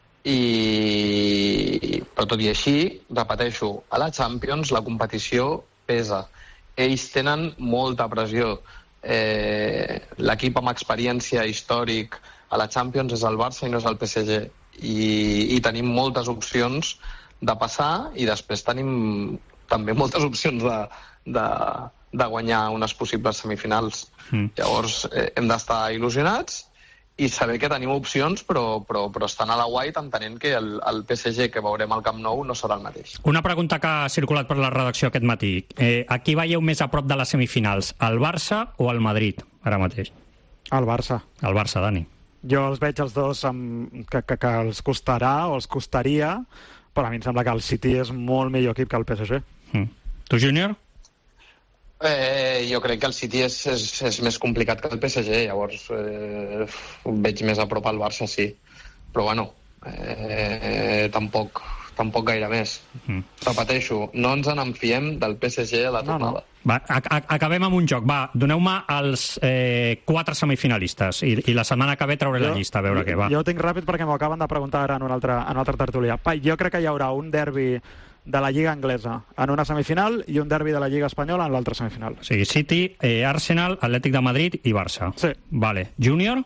I... però tot i així, repeteixo, a la Champions la competició pesa. Ells tenen molta pressió. Eh, l'equip amb experiència històric a la Champions és el Barça i no és el P S G. I, i tenim moltes opcions de passar i després tenim també moltes opcions de, de, de guanyar unes possibles semifinals. Mm. Llavors eh, hem d'estar il·lusionats i saber que tenim opcions, però, però, però estan a la White entenent que el, el P S G que veurem al Camp Nou no serà el mateix. Una pregunta que ha circulat per la redacció aquest matí. Eh, a qui veieu més a prop de les semifinals? El Barça o el Madrid, ara mateix? El Barça. El Barça, Dani. Jo els veig els dos amb... que, que, que els costarà o els costaria, però a mi em sembla que el City és molt millor equip que el P S G. Mm. Tu, Júnior? Eh, jo crec que el City és, és, és més complicat que el P S G, llavors eh, veig més a prop al Barça, sí. Però bueno, eh, tampoc, tampoc gaire més. Mm. Repeteixo, no ens n'enfiem del P S G a la tornada. No, no. Va, a, a, acabem amb un joc. Va, doneu-me els eh, quatre semifinalistes i, i la setmana que ve trauré jo, la llista, a veure jo, què va. Jo ho tinc ràpid perquè m'ho acaben de preguntar ara en una altra, en una altra tertúlia. Pa, jo crec que hi haurà un derbi de la Lliga anglesa en una semifinal i un derbi de la Lliga espanyola en l'altra semifinal. O sigui, City, eh, Arsenal, Atlètic de Madrid i Barça. Sí. Vale. Júnior?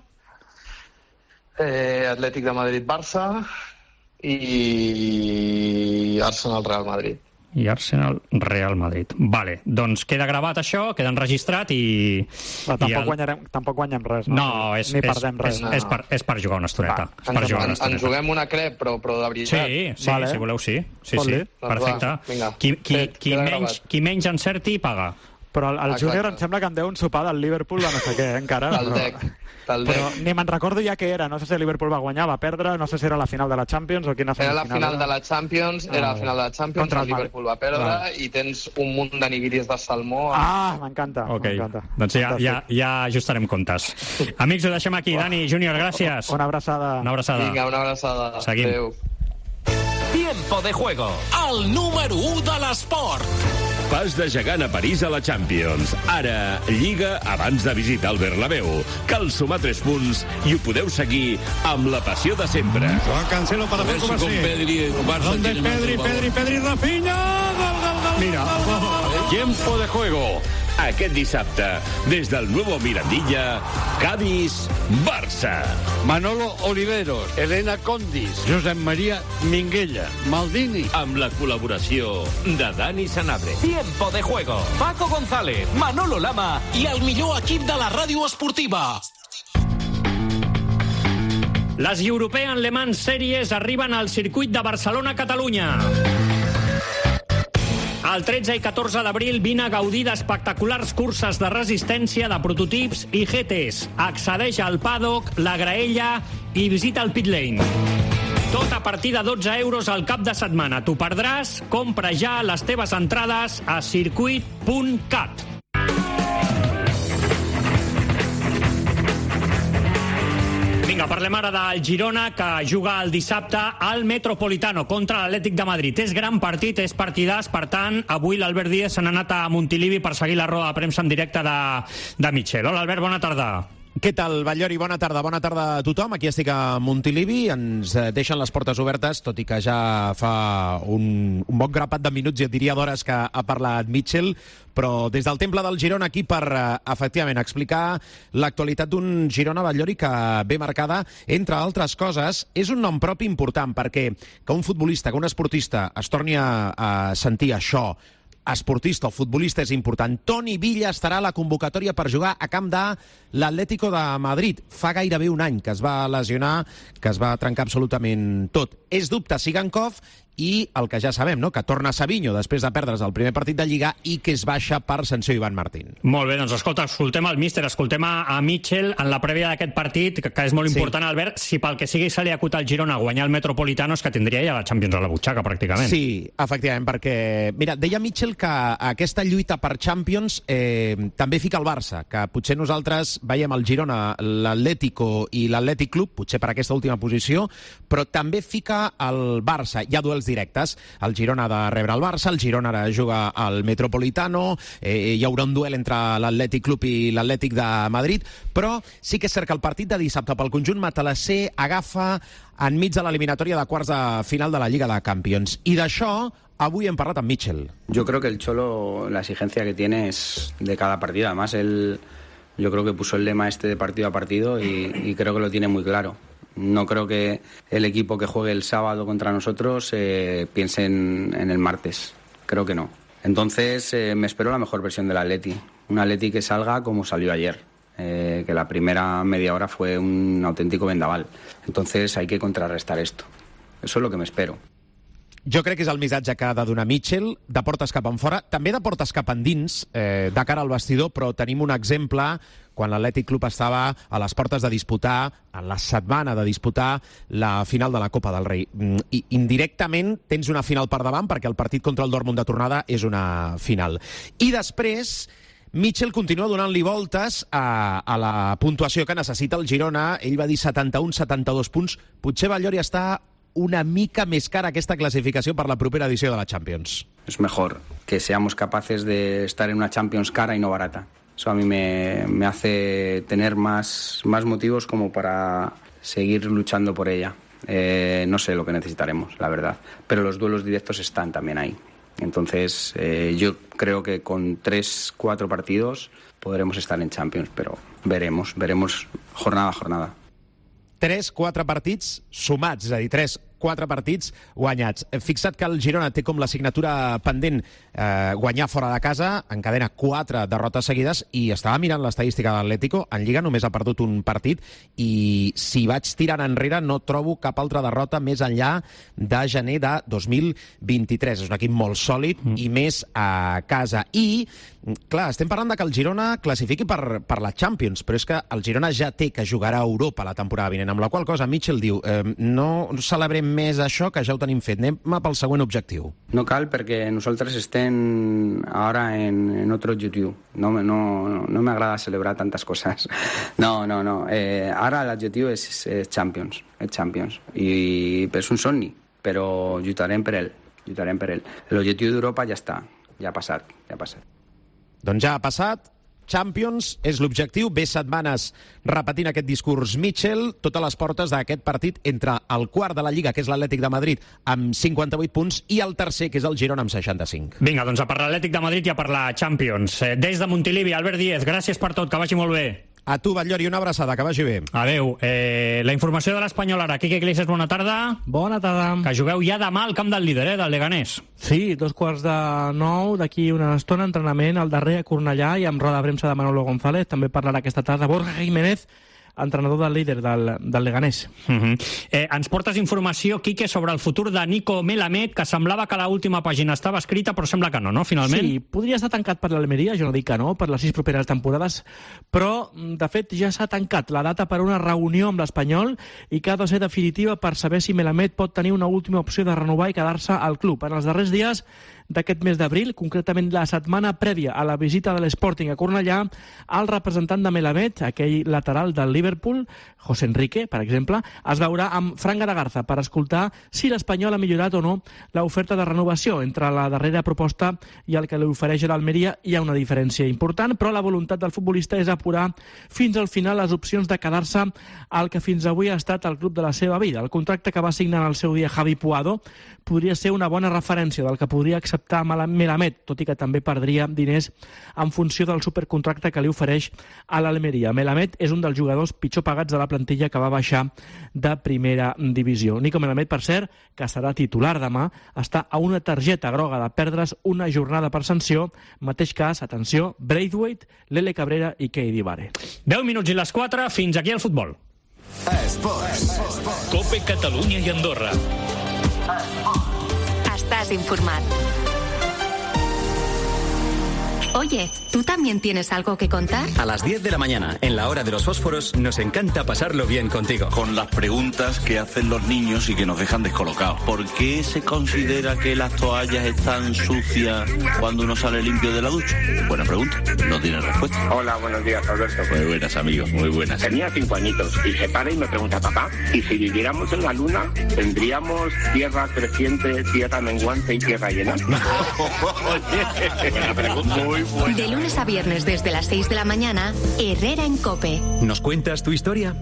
Eh, Atlètic de Madrid, Barça i Arsenal, Real Madrid. I Arsenal, Real Madrid. Vale, doncs queda gravat això, queda enregistrat i... Però tampoc, i el... guanyarem, tampoc guanyem res, no? No, és, ni és, perdem res. És, no. és, per, és per jugar una estoneta. Va, ens, jugar una estoneta. Ens juguem una crep, però, però de veritat. Sí, sí, vale. Si voleu, sí. sí, sí. Perfecte. Va, vinga, qui, qui, fet, qui, menys, qui menys encerti, paga. Però el, el Júnior em sembla que em deu un sopar del Liverpool de no sé què, eh, encara. Del dec. Del però ni me'n recordo ja què era. No sé si el Liverpool va guanyar, va perdre, no sé si era la final de la Champions o quina era la final de la Champions, era la final de la Champions, contra el, el Liverpool va perdre ah. i tens un munt de nigiris de salmó. Ah, m'encanta. Okay. m'encanta. Doncs ja, ja, ja ajustarem comptes. Amics, ho deixem aquí. Dani, Júnior, gràcies. Una abraçada. Una abraçada. Vinga, una abraçada. Seguim. Adéu. Tiempo de juego. El número u de l'esport. Pas de gegant a París a la Champions. Ara, Lliga abans de visitar el Bernabéu. Cal sumar tres punts i ho podeu seguir amb la passió de sempre. Joan Cancelo para ver cómo así. ¿Dónde Pedri, Pedri, Pedri, Rafinha? Gol, gol, gol, Mira, tiempo de juego. Aquest dissabte, des del nuevo Mirandilla, Cádiz-Barça. Manolo Oliveros, Elena Condis, Josep Maria Minguella, Maldini. Amb la col·laboració de Dani Sanabria. Tiempo de juego. Paco González, Manolo Lama i el millor equip de la ràdio esportiva. Les European Le Mans Series arriben al circuit de Barcelona-Catalunya. El tretze i catorze d'abril vine a gaudir d'espectaculars curses de resistència, de prototips i G Ts. Accedeix al paddock, la graella i visita el pit lane. Tot a partir de dotze euros al cap de setmana. T'ho perdràs? Compra ja les teves entrades a circuit punt cat. Vinga, parlem ara del Girona, que juga el dissabte al Metropolitano contra l'Atlètic de Madrid. És gran partit, és partidàs, per tant, avui l'Albert Díez se n'ha anat a Montilivi per seguir la roda de premsa en directe de, de Mitchell. Hola, Albert, bona tarda. Què tal, Batllori? Bona tarda. Bona tarda a tothom. Aquí estic a Montilivi. Ens deixen les portes obertes, tot i que ja fa un, un bon grapat de minuts, i et diria d'hores, que ha parlat Mitchell, però des del Temple del Girona aquí per, efectivament, explicar l'actualitat d'un Girona, Batllori, que ve marcada, entre altres coses, és un nom propi important, perquè que un futbolista, que un esportista es torni a, a sentir això, esportista o futbolista, és important. Toni Villa estarà a la convocatòria per jugar a camp de l'Atlético de Madrid. Fa gairebé un any que es va lesionar, que es va trencar absolutament tot. És dubte Sigankov i el que ja sabem, no?, que torna Savinho després de perdre's el primer partit de Lliga i que es baixa per sanció Ivan Martín. Molt bé, doncs escolta, escoltem el míster, escoltem a Mitchell en la prèvia d'aquest partit, que, que és molt important, sí. Albert, si pel que sigui se li acut al Girona a guanyar el Metropolitano, és que tindria ja la Champions a la butxaca, pràcticament. Sí, efectivament, perquè, mira, deia Mitchell que aquesta lluita per Champions eh, també fica el Barça, que potser nosaltres veiem el Girona, l'Atlético i l'Atlètic Club, potser per aquesta última posició, però també fica el Barça. Hi ha duels directes. El Girona ha de rebre el Barça, el Girona ara juga al Metropolitano, eh, hi haurà un duel entre l'Atlètic Club i l'Atlètic de Madrid, però sí que és cert que el partit de dissabte pel conjunt matalasser agafa enmig de l'eliminatòria de quarts de final de la Lliga de Campions. I d'això avui hem parlat amb Mitchell. Yo creo que el Cholo, la exigencia que tiene es de cada partido. Además, él, yo creo que puso el lema este de partido a partido y, y creo que lo tiene muy claro. No creo que el equipo que juegue el sábado contra nosotros eh, piense en, en el martes. Creo que no. Entonces eh, me espero la mejor versión del Atleti. Un Atleti que salga como salió ayer. Eh, que la primera media hora fue un auténtico vendaval. Entonces hay que contrarrestar esto. Eso es lo que me espero. Jo crec que és el missatge que ha de donar Mitchell, de portes cap enfora, també de portes cap endins, eh, de cara al vestidor, però tenim un exemple quan l'Atlètic Club estava a les portes de disputar, en la setmana de disputar, la final de la Copa del Rei. I indirectament tens una final per davant, perquè el partit contra el Dortmund de tornada és una final. I després Mitchell continua donant-li voltes a, a la puntuació que necessita el Girona. Ell va dir setanta-un setanta-dos punts. Potser Batllori està una mica més cara aquesta clasificació per la propera edició de la Champions. Es mejor que seamos capaces de estar en una Champions cara y no barata. Eso a mí me, me hace tener más, más motivos como para seguir luchando por ella. Eh, no sé lo que necesitaremos, la verdad. Pero los duelos directos están también ahí. Entonces, eh, yo creo que con tres, cuatro partidos podremos estar en Champions, pero veremos, veremos jornada a jornada. tres quatre partits sumats, és a dir, tres quatre partits guanyats. Fixa't que el Girona té com la signatura pendent eh, guanyar fora de casa, encadena quatre derrotes seguides, i estava mirant l'estadística de l'Atlético, en Lliga només ha perdut un partit, i si vaig tirant enrere no trobo cap altra derrota més enllà de gener de dos mil vint-i-tres. És un equip molt sòlid mm. i més a casa. I, clar, estem parlant de que el Girona classifiqui per, per la Champions, però és que el Girona ja té que jugarà a Europa la temporada vinent, amb la qual cosa Mitchell diu eh, no celebrem més això, que ja ho tenim fet. Anem pel següent objectiu. No cal perquè nosaltres estem ara en, en otro objectiu. No, no, no me agrada celebrar tantes coses. No, no, no. Eh, ara l'objectiu és, és Champions. És Champions. I és un somni, però lluitarem per ell. Lluitarem per ell. L'objectiu d'Europa ja està. Ja ha passat. Ja ha passat. Doncs ja ha passat. Champions és l'objectiu. Ve setmanes repetint aquest discurs Mitchell, totes les portes d'aquest partit entre el quart de la Lliga, que és l'Atlètic de Madrid, amb cinquanta-vuit punts, i el tercer, que és el Girona, amb seixanta-cinc. Vinga, doncs a per l'Atlètic de Madrid i a per la Champions. Des de Montilivi, Albert Díez, gràcies per tot, que vagi molt bé. A tu, Batllori, una abraçada, que vagi bé. Adéu. Eh, la informació de l'Espanyol ara. Quique Iglesias, bona tarda. Bona tarda. Que jugueu ja demà al camp del líder, eh, del Leganés. Sí, dos quarts de nou, d'aquí una estona, entrenament al darrer a Cornellà i amb roda de premsa de Manolo González. També parlarà aquesta tarda Borja Jiménez, entrenador del líder del, del Leganés. Uh -huh. eh, ens portes informació, Quique, sobre el futur de Nico Melamed, que semblava que l'última pàgina estava escrita, però sembla que no, no, finalment? Sí, podria estar tancat per l'Almeria, jo no dic que no, per les sis properes temporades, però, de fet, ja s'ha tancat la data per una reunió amb l'Espanyol i que ha de ser definitiva per saber si Melamed pot tenir una última opció de renovar i quedar-se al club. En els darrers dies d'aquest mes d'abril, concretament la setmana prèvia a la visita de l'Sporting a Cornellà, el representant de Melamed, aquell lateral del Liverpool, José Enrique, per exemple, es veurà amb Fran Garagarza per escoltar si l'Espanyol ha millorat o no l'oferta de renovació. Entre la darrera proposta i el que li ofereix l'Almeria hi ha una diferència important, però la voluntat del futbolista és apurar fins al final les opcions de quedar-se al que fins avui ha estat el club de la seva vida. El contracte que va signar en el seu dia Javi Puado podria ser una bona referència del que podria acceptar Melamed, tot i que també perdria diners en funció del supercontracte que li ofereix a l'Almeria. Melamed és un dels jugadors pitjor pagats de la plantilla que va baixar de primera divisió. Nico Melamed, per cert, que serà titular demà, està a una targeta groga de perdre's una jornada per sanció, mateix cas, atenció, Braithwaite, Lele Cabrera i Keidi Bare. deu minuts i les quatre, fins aquí el futbol. Esports. Cope Catalunya i Andorra. Estàs informat. Oye, ¿tú también tienes algo que contar? A las diez de la mañana, en la hora de los fósforos, nos encanta pasarlo bien contigo. Con las preguntas que hacen los niños y que nos dejan descolocados. ¿Por qué se considera que las toallas están sucias cuando uno sale limpio de la ducha? Buena pregunta, no tiene respuesta. Hola, buenos días, Alberto. Muy buenas, amigos, muy buenas. Tenía cinco añitos y se para y me pregunta, papá, ¿y si viviéramos en la luna, tendríamos tierra creciente, tierra menguante y tierra llena? Buena pregunta. Muy buena. De lunes a viernes desde las seis de la mañana, Herrera en COPE. ¿Nos cuentas tu historia?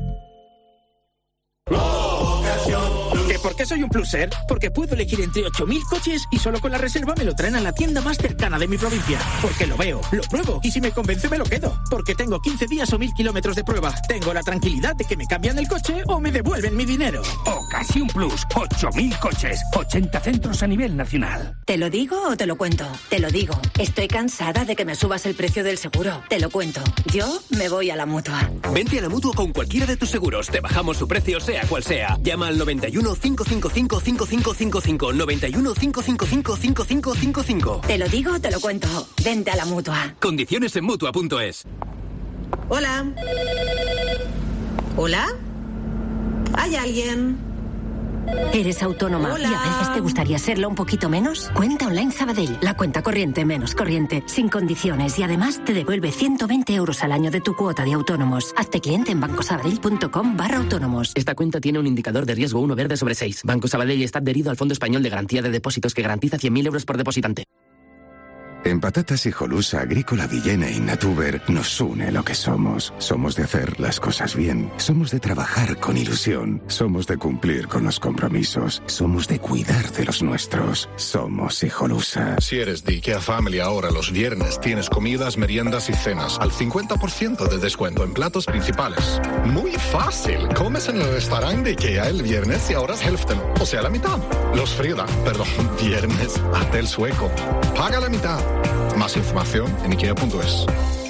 ¿Que por qué soy un pluser? Porque puedo elegir entre ocho mil coches y solo con la reserva me lo traen a la tienda más cercana de mi provincia. Porque lo veo, lo pruebo y si me convence me lo quedo. Porque tengo quince días o mil kilómetros de prueba. Tengo la tranquilidad de que me cambian el coche o me devuelven mi dinero. Ocasión Plus, ocho mil coches, ochenta centros a nivel nacional. ¿Te lo digo o te lo cuento? Te lo digo. Estoy cansada de que me subas el precio del seguro. Te lo cuento. Yo me voy a la Mutua. Vente a la Mutua con cualquiera de tus seguros. Te bajamos su precio, sea cual sea. Llama al noventa y uno, cinco cinco cinco, cinco cinco cinco cinco, noventa y uno, cinco cinco cinco, cinco cinco cinco cinco. Te lo digo, te lo cuento. Vente a la Mutua. Condiciones en Mutua punto es. Hola. ¿Hola? ¿Hay alguien? ¿Eres autónoma Hola. y a veces te gustaría serlo un poquito menos? Cuenta Online Sabadell, la cuenta corriente menos corriente, sin condiciones y además te devuelve ciento veinte euros al año de tu cuota de autónomos. Hazte cliente en bancosabadell.com barra autónomos. Esta cuenta tiene un indicador de riesgo uno verde sobre seis. Banco Sabadell está adherido al Fondo Español de Garantía de Depósitos que garantiza cien mil euros por depositante. En Patatas Hijolusa, Agrícola Villena y Natuber nos une lo que somos. Somos de hacer las cosas bien. Somos de trabajar con ilusión. Somos de cumplir con los compromisos. Somos de cuidar de los nuestros. Somos Hijolusa. Si eres de IKEA Family ahora los viernes tienes comidas, meriendas y cenas al cincuenta por ciento de descuento en platos principales. Muy fácil. Comes en el restaurante de IKEA el viernes y ahorras hälften, o sea la mitad. Los Frida, perdón, viernes, hasta el sueco. Paga la mitad. Más información en ikea punto es.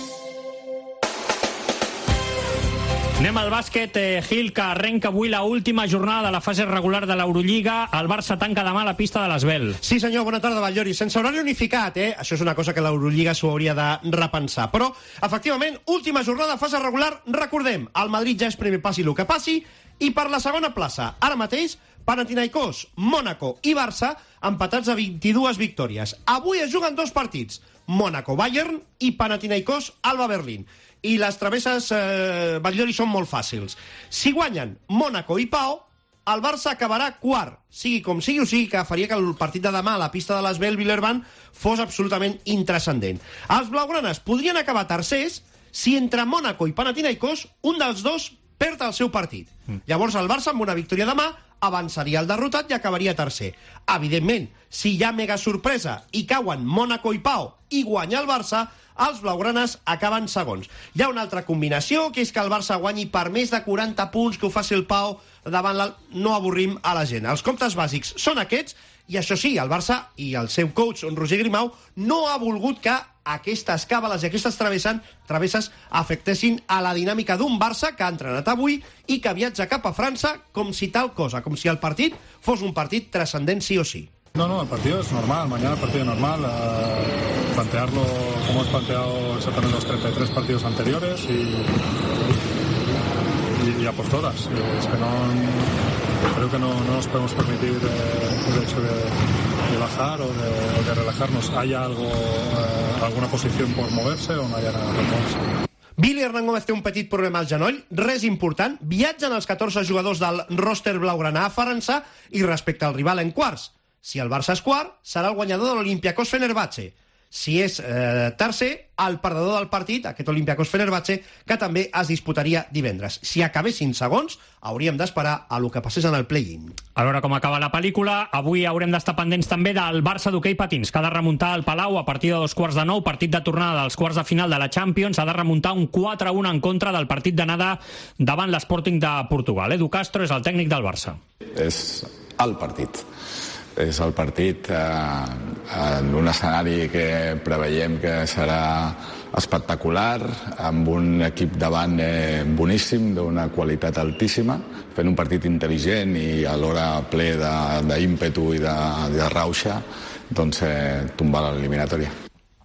Anem al bàsquet, eh, Gil, que arrenca avui la última jornada de la fase regular de l'Eurolliga. El Barça tanca demà la pista de l'Esbel. Sí, senyor, bona tarda, Valldori. Sense horari unificat, eh? Això és una cosa que l'Eurolliga s'ho hauria de repensar. Però, efectivament, última jornada de fase regular, recordem, el Madrid ja és primer passi el que passi, i per la segona plaça, ara mateix, Panathinaikos, Mònaco i Barça empatats a vint-i-dues victòries. Avui es juguen dos partits, Mònaco-Bayern i Panathinaikos-Alba Berlín. I les travesses, eh, Valldori, són molt fàcils. Si guanyen Mònaco i Pau, el Barça acabarà quart. Sigui com sigui o sigui, que faria que el partit de demà a la pista de l'Esbel Villerban fos absolutament intranscendent. Els blaugranes podrien acabar tercers si entre Mònaco i Panathinaikos un dels dos perd el seu partit. Mm. Llavors el Barça, amb una victòria demà, avançaria el derrotat i acabaria tercer. Evidentment, si hi ha mega sorpresa i cauen Mònaco i Pau i guanya el Barça, els blaugranes acaben segons. Hi ha una altra combinació, que és que el Barça guanyi per més de quaranta punts, que ho faci el Pau davant la... No avorrim a la gent. Els comptes bàsics són aquests, i això sí, el Barça i el seu coach, Roger Grimau, no ha volgut que aquestes càbales i aquestes travesses, travesses afectessin a la dinàmica d'un Barça que ha entrenat avui i que viatja cap a França com si tal cosa, com si el partit fos un partit trascendent sí o sí. No, no, el partido es normal, mañana el partido es normal, uh, plantearlo como hemos planteado exactamente los treinta y tres partidos anteriores y, y, y a por todas. Es que no, creo que no, no nos podemos permitir eh, el hecho de, de bajar o de, o de relajarnos. ¿Haya algo, eh, alguna posición por moverse o no haya nada por moverse? Billy Hernán Gómez té un petit problema al genoll, res important, viatgen els catorze jugadors del roster blaugrana a França i respecte al rival en quarts. Si el Barça és quart, serà el guanyador de l'Olympiacos Fenerbahçe. Si és eh, tercer, el perdedor del partit, aquest Olympiacos Fenerbahçe, que també es disputaria divendres. Si acabessin segons, hauríem d'esperar a lo que passés en el play-in. A veure com acaba la pel·lícula. Avui haurem d'estar pendents també del Barça d'hoquei patins, que ha de remuntar al Palau a partir de dos quarts de nou, partit de tornada dels quarts de final de la Champions. Ha de remuntar un quatre a un en contra del partit d'anada davant l'Sporting de Portugal. Edu Castro és el tècnic del Barça. És el partit. És el partit eh, en un escenari que preveiem que serà espectacular, amb un equip davant eh, boníssim, d'una qualitat altíssima, fent un partit intel·ligent i alhora ple d'ímpetu i de, de rauxa, doncs eh, tombar l'eliminatòria.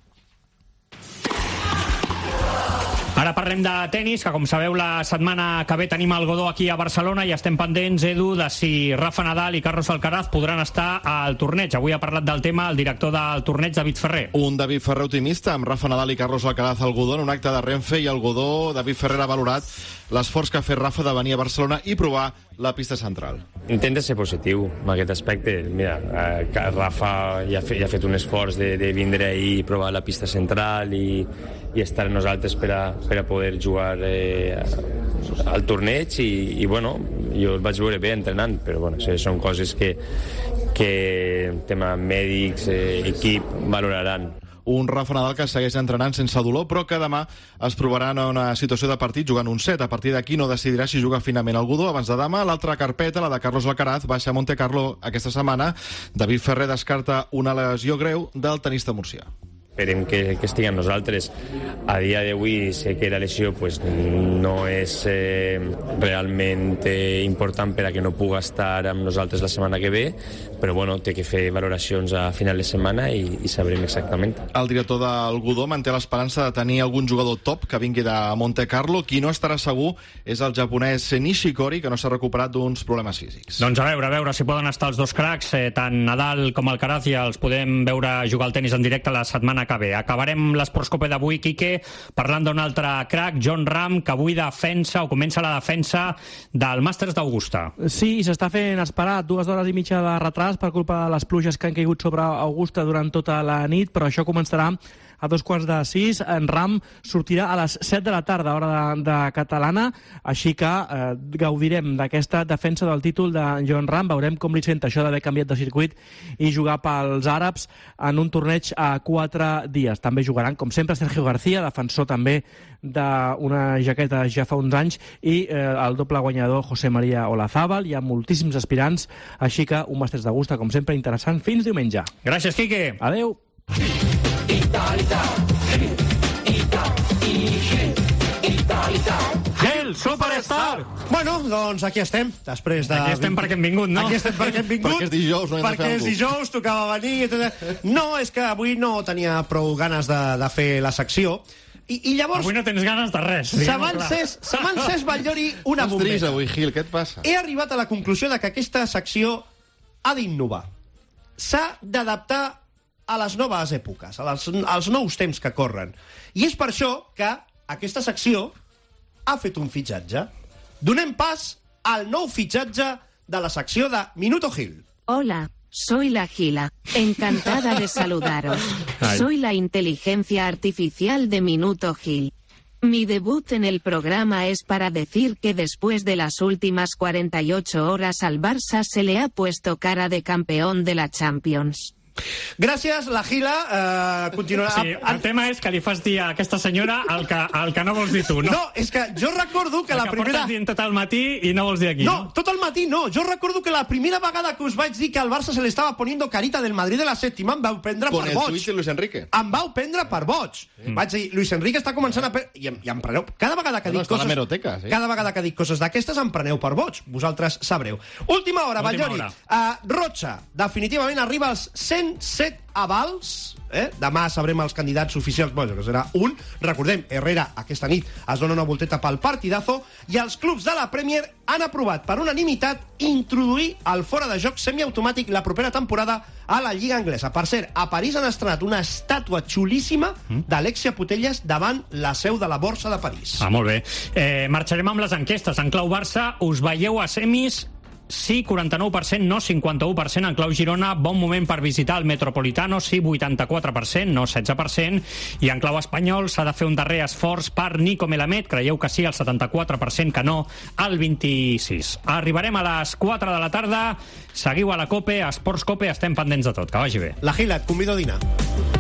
Ara parlem de tenis, que com sabeu la setmana que ve tenim el Godó aquí a Barcelona i estem pendents, Edu, de si Rafa Nadal i Carlos Alcaraz podran estar al torneig. Avui ha parlat del tema el director del torneig, David Ferrer. Un David Ferrer optimista amb Rafa Nadal i Carlos Alcaraz al Godó en un acte de Renfe, i el Godó, David Ferrer, ha valorat l'esforç que ha fet Rafa de venir a Barcelona i provar la pista central. Intenta ser positiu en aquest aspecte. Mira, eh, Rafa ja ha, fet, ja ha fet un esforç de, de vindre i provar la pista central i, i estar amb nosaltres per a, per a poder jugar eh, al torneig i, i bueno, jo el vaig veure bé entrenant, però bueno, són coses que, que tema mèdics, eh, equip valoraran. Un Rafa Nadal que segueix entrenant sense dolor, però que demà es provarà en una situació de partit jugant un set. A partir d'aquí no decidirà si juga finament el Godó abans de demà. L'altra carpeta, la de Carlos Alcaraz, baixa a Monte Carlo aquesta setmana. David Ferrer descarta una lesió greu del tenista murcià. Esperem que, que estigui amb nosaltres. A dia d'avui sé que la lesió pues, no és eh, realment eh, important per a que no puga estar amb nosaltres la setmana que ve, però bueno, té que fer valoracions a final de setmana i, i sabrem exactament. El director del Godó manté l'esperança de tenir algun jugador top que vingui de Monte Carlo. Qui no estarà segur és el japonès Nishikori, que no s'ha recuperat d'uns problemes físics. Doncs a veure, a veure si poden estar els dos cracs, eh, tant Nadal com Alcaraz, i els podem veure jugar al tenis en directe la setmana que ve. Acabarem l'Esportscope d'avui, Quique, parlant d'un altre crac, Jon Rahm, que avui defensa o comença la defensa del Màsters d'Augusta. Sí, i s'està fent esperar dues hores i mitja de retras per culpa de les pluges que han caigut sobre Augusta durant tota la nit, però això començarà a dos quarts de sis. En Rahm sortirà a les set de la tarda, hora de, de catalana, així que eh, gaudirem d'aquesta defensa del títol de Jon Rahm. Veurem com li sent això d'haver canviat de circuit i jugar pels àrabs en un torneig a quatre dies. També jugaran, com sempre, Sergio García, defensor també d'una jaqueta ja fa uns anys, i eh, el doble guanyador José María Olazábal. Hi ha moltíssims aspirants, així que un Màsters d'Augusta, com sempre, interessant fins diumenge. Gràcies, Quique. Adeu. El Superstar! Bueno, doncs aquí estem, després de... Aquí estem perquè hem vingut, no? Aquí estem perquè hem vingut. Perquè és dijous, no hem de fer Perquè és dijous, tocava venir... I tot... No, és que avui no tenia prou ganes de, de fer la secció. I, i llavors... Avui no tens ganes de res. Se m'ha encès Batllori una bombeta. Estàs trist avui, Gil, què et passa? He arribat a la conclusió de que aquesta secció ha d'innovar. S'ha d'adaptar a les noves èpoques, als, als nous temps que corren. I és per això que aquesta secció ha fet un fitxatge. Donem pas al nou fitxatge de la secció de Minuto Gil. Hola, soy la Gila. Encantada de saludaros. Ay. Soy la inteligencia artificial de Minuto Gil. Mi debut en el programa es para decir que después de las últimas cuarenta y ocho horas al Barça se le ha puesto cara de campeón de la Champions. Gràcies, la Gila. Eh, continuarà... Sí, el tema és que li fas dir a aquesta senyora el que, el que no vols dir tu, no? No, és que jo recordo que el la que primera... portes dient tot el matí i no vols dir aquí, no? No, tot el matí no. Jo recordo que la primera vegada que us vaig dir que al Barça se li estava poniendo carita del Madrid de la sèptima em vau prendre Con per el boig. tuit de Luis Enrique. Em vau prendre per boig. Mm. Vaig dir, Luis Enrique està començant a... Per... I, em, I em preneu... Cada vegada que No, dic està a la coses... hemeroteca, sí. Cada vegada que dic coses d'aquestes em preneu per boig. Vosaltres sabreu. Última hora, Última Batllori. hora. Uh, Rocha, definitivament arriba als cent set avals. Eh? Demà sabrem els candidats oficials, bueno, que serà un. Recordem, Herrera aquesta nit es dona una volteta pel partidazo i els clubs de la Premier han aprovat per unanimitat introduir el fora de joc semiautomàtic la propera temporada a la Lliga Anglesa. Per cert, a París han estrenat una estàtua xulíssima d'Alexia Putellas davant la seu de la Borsa de París. Ah, molt bé. Eh, marxarem amb les enquestes. En clau Barça, us veieu a semis? Sí, quaranta-nou per cent, no cinquanta-u per cent. En clau Girona, bon moment per visitar el Metropolitano, sí, vuitanta-quatre per cent, no setze per cent. I en clau espanyol s'ha de fer un darrer esforç per Nico Melamed, creieu que sí, el setanta-quatre per cent, que no, el vint-i-sis. Arribarem a les quatre de la tarda, seguiu a la COPE, a Esports COPE, estem pendents de tot, que vagi bé. La Gila, et convido a dinar.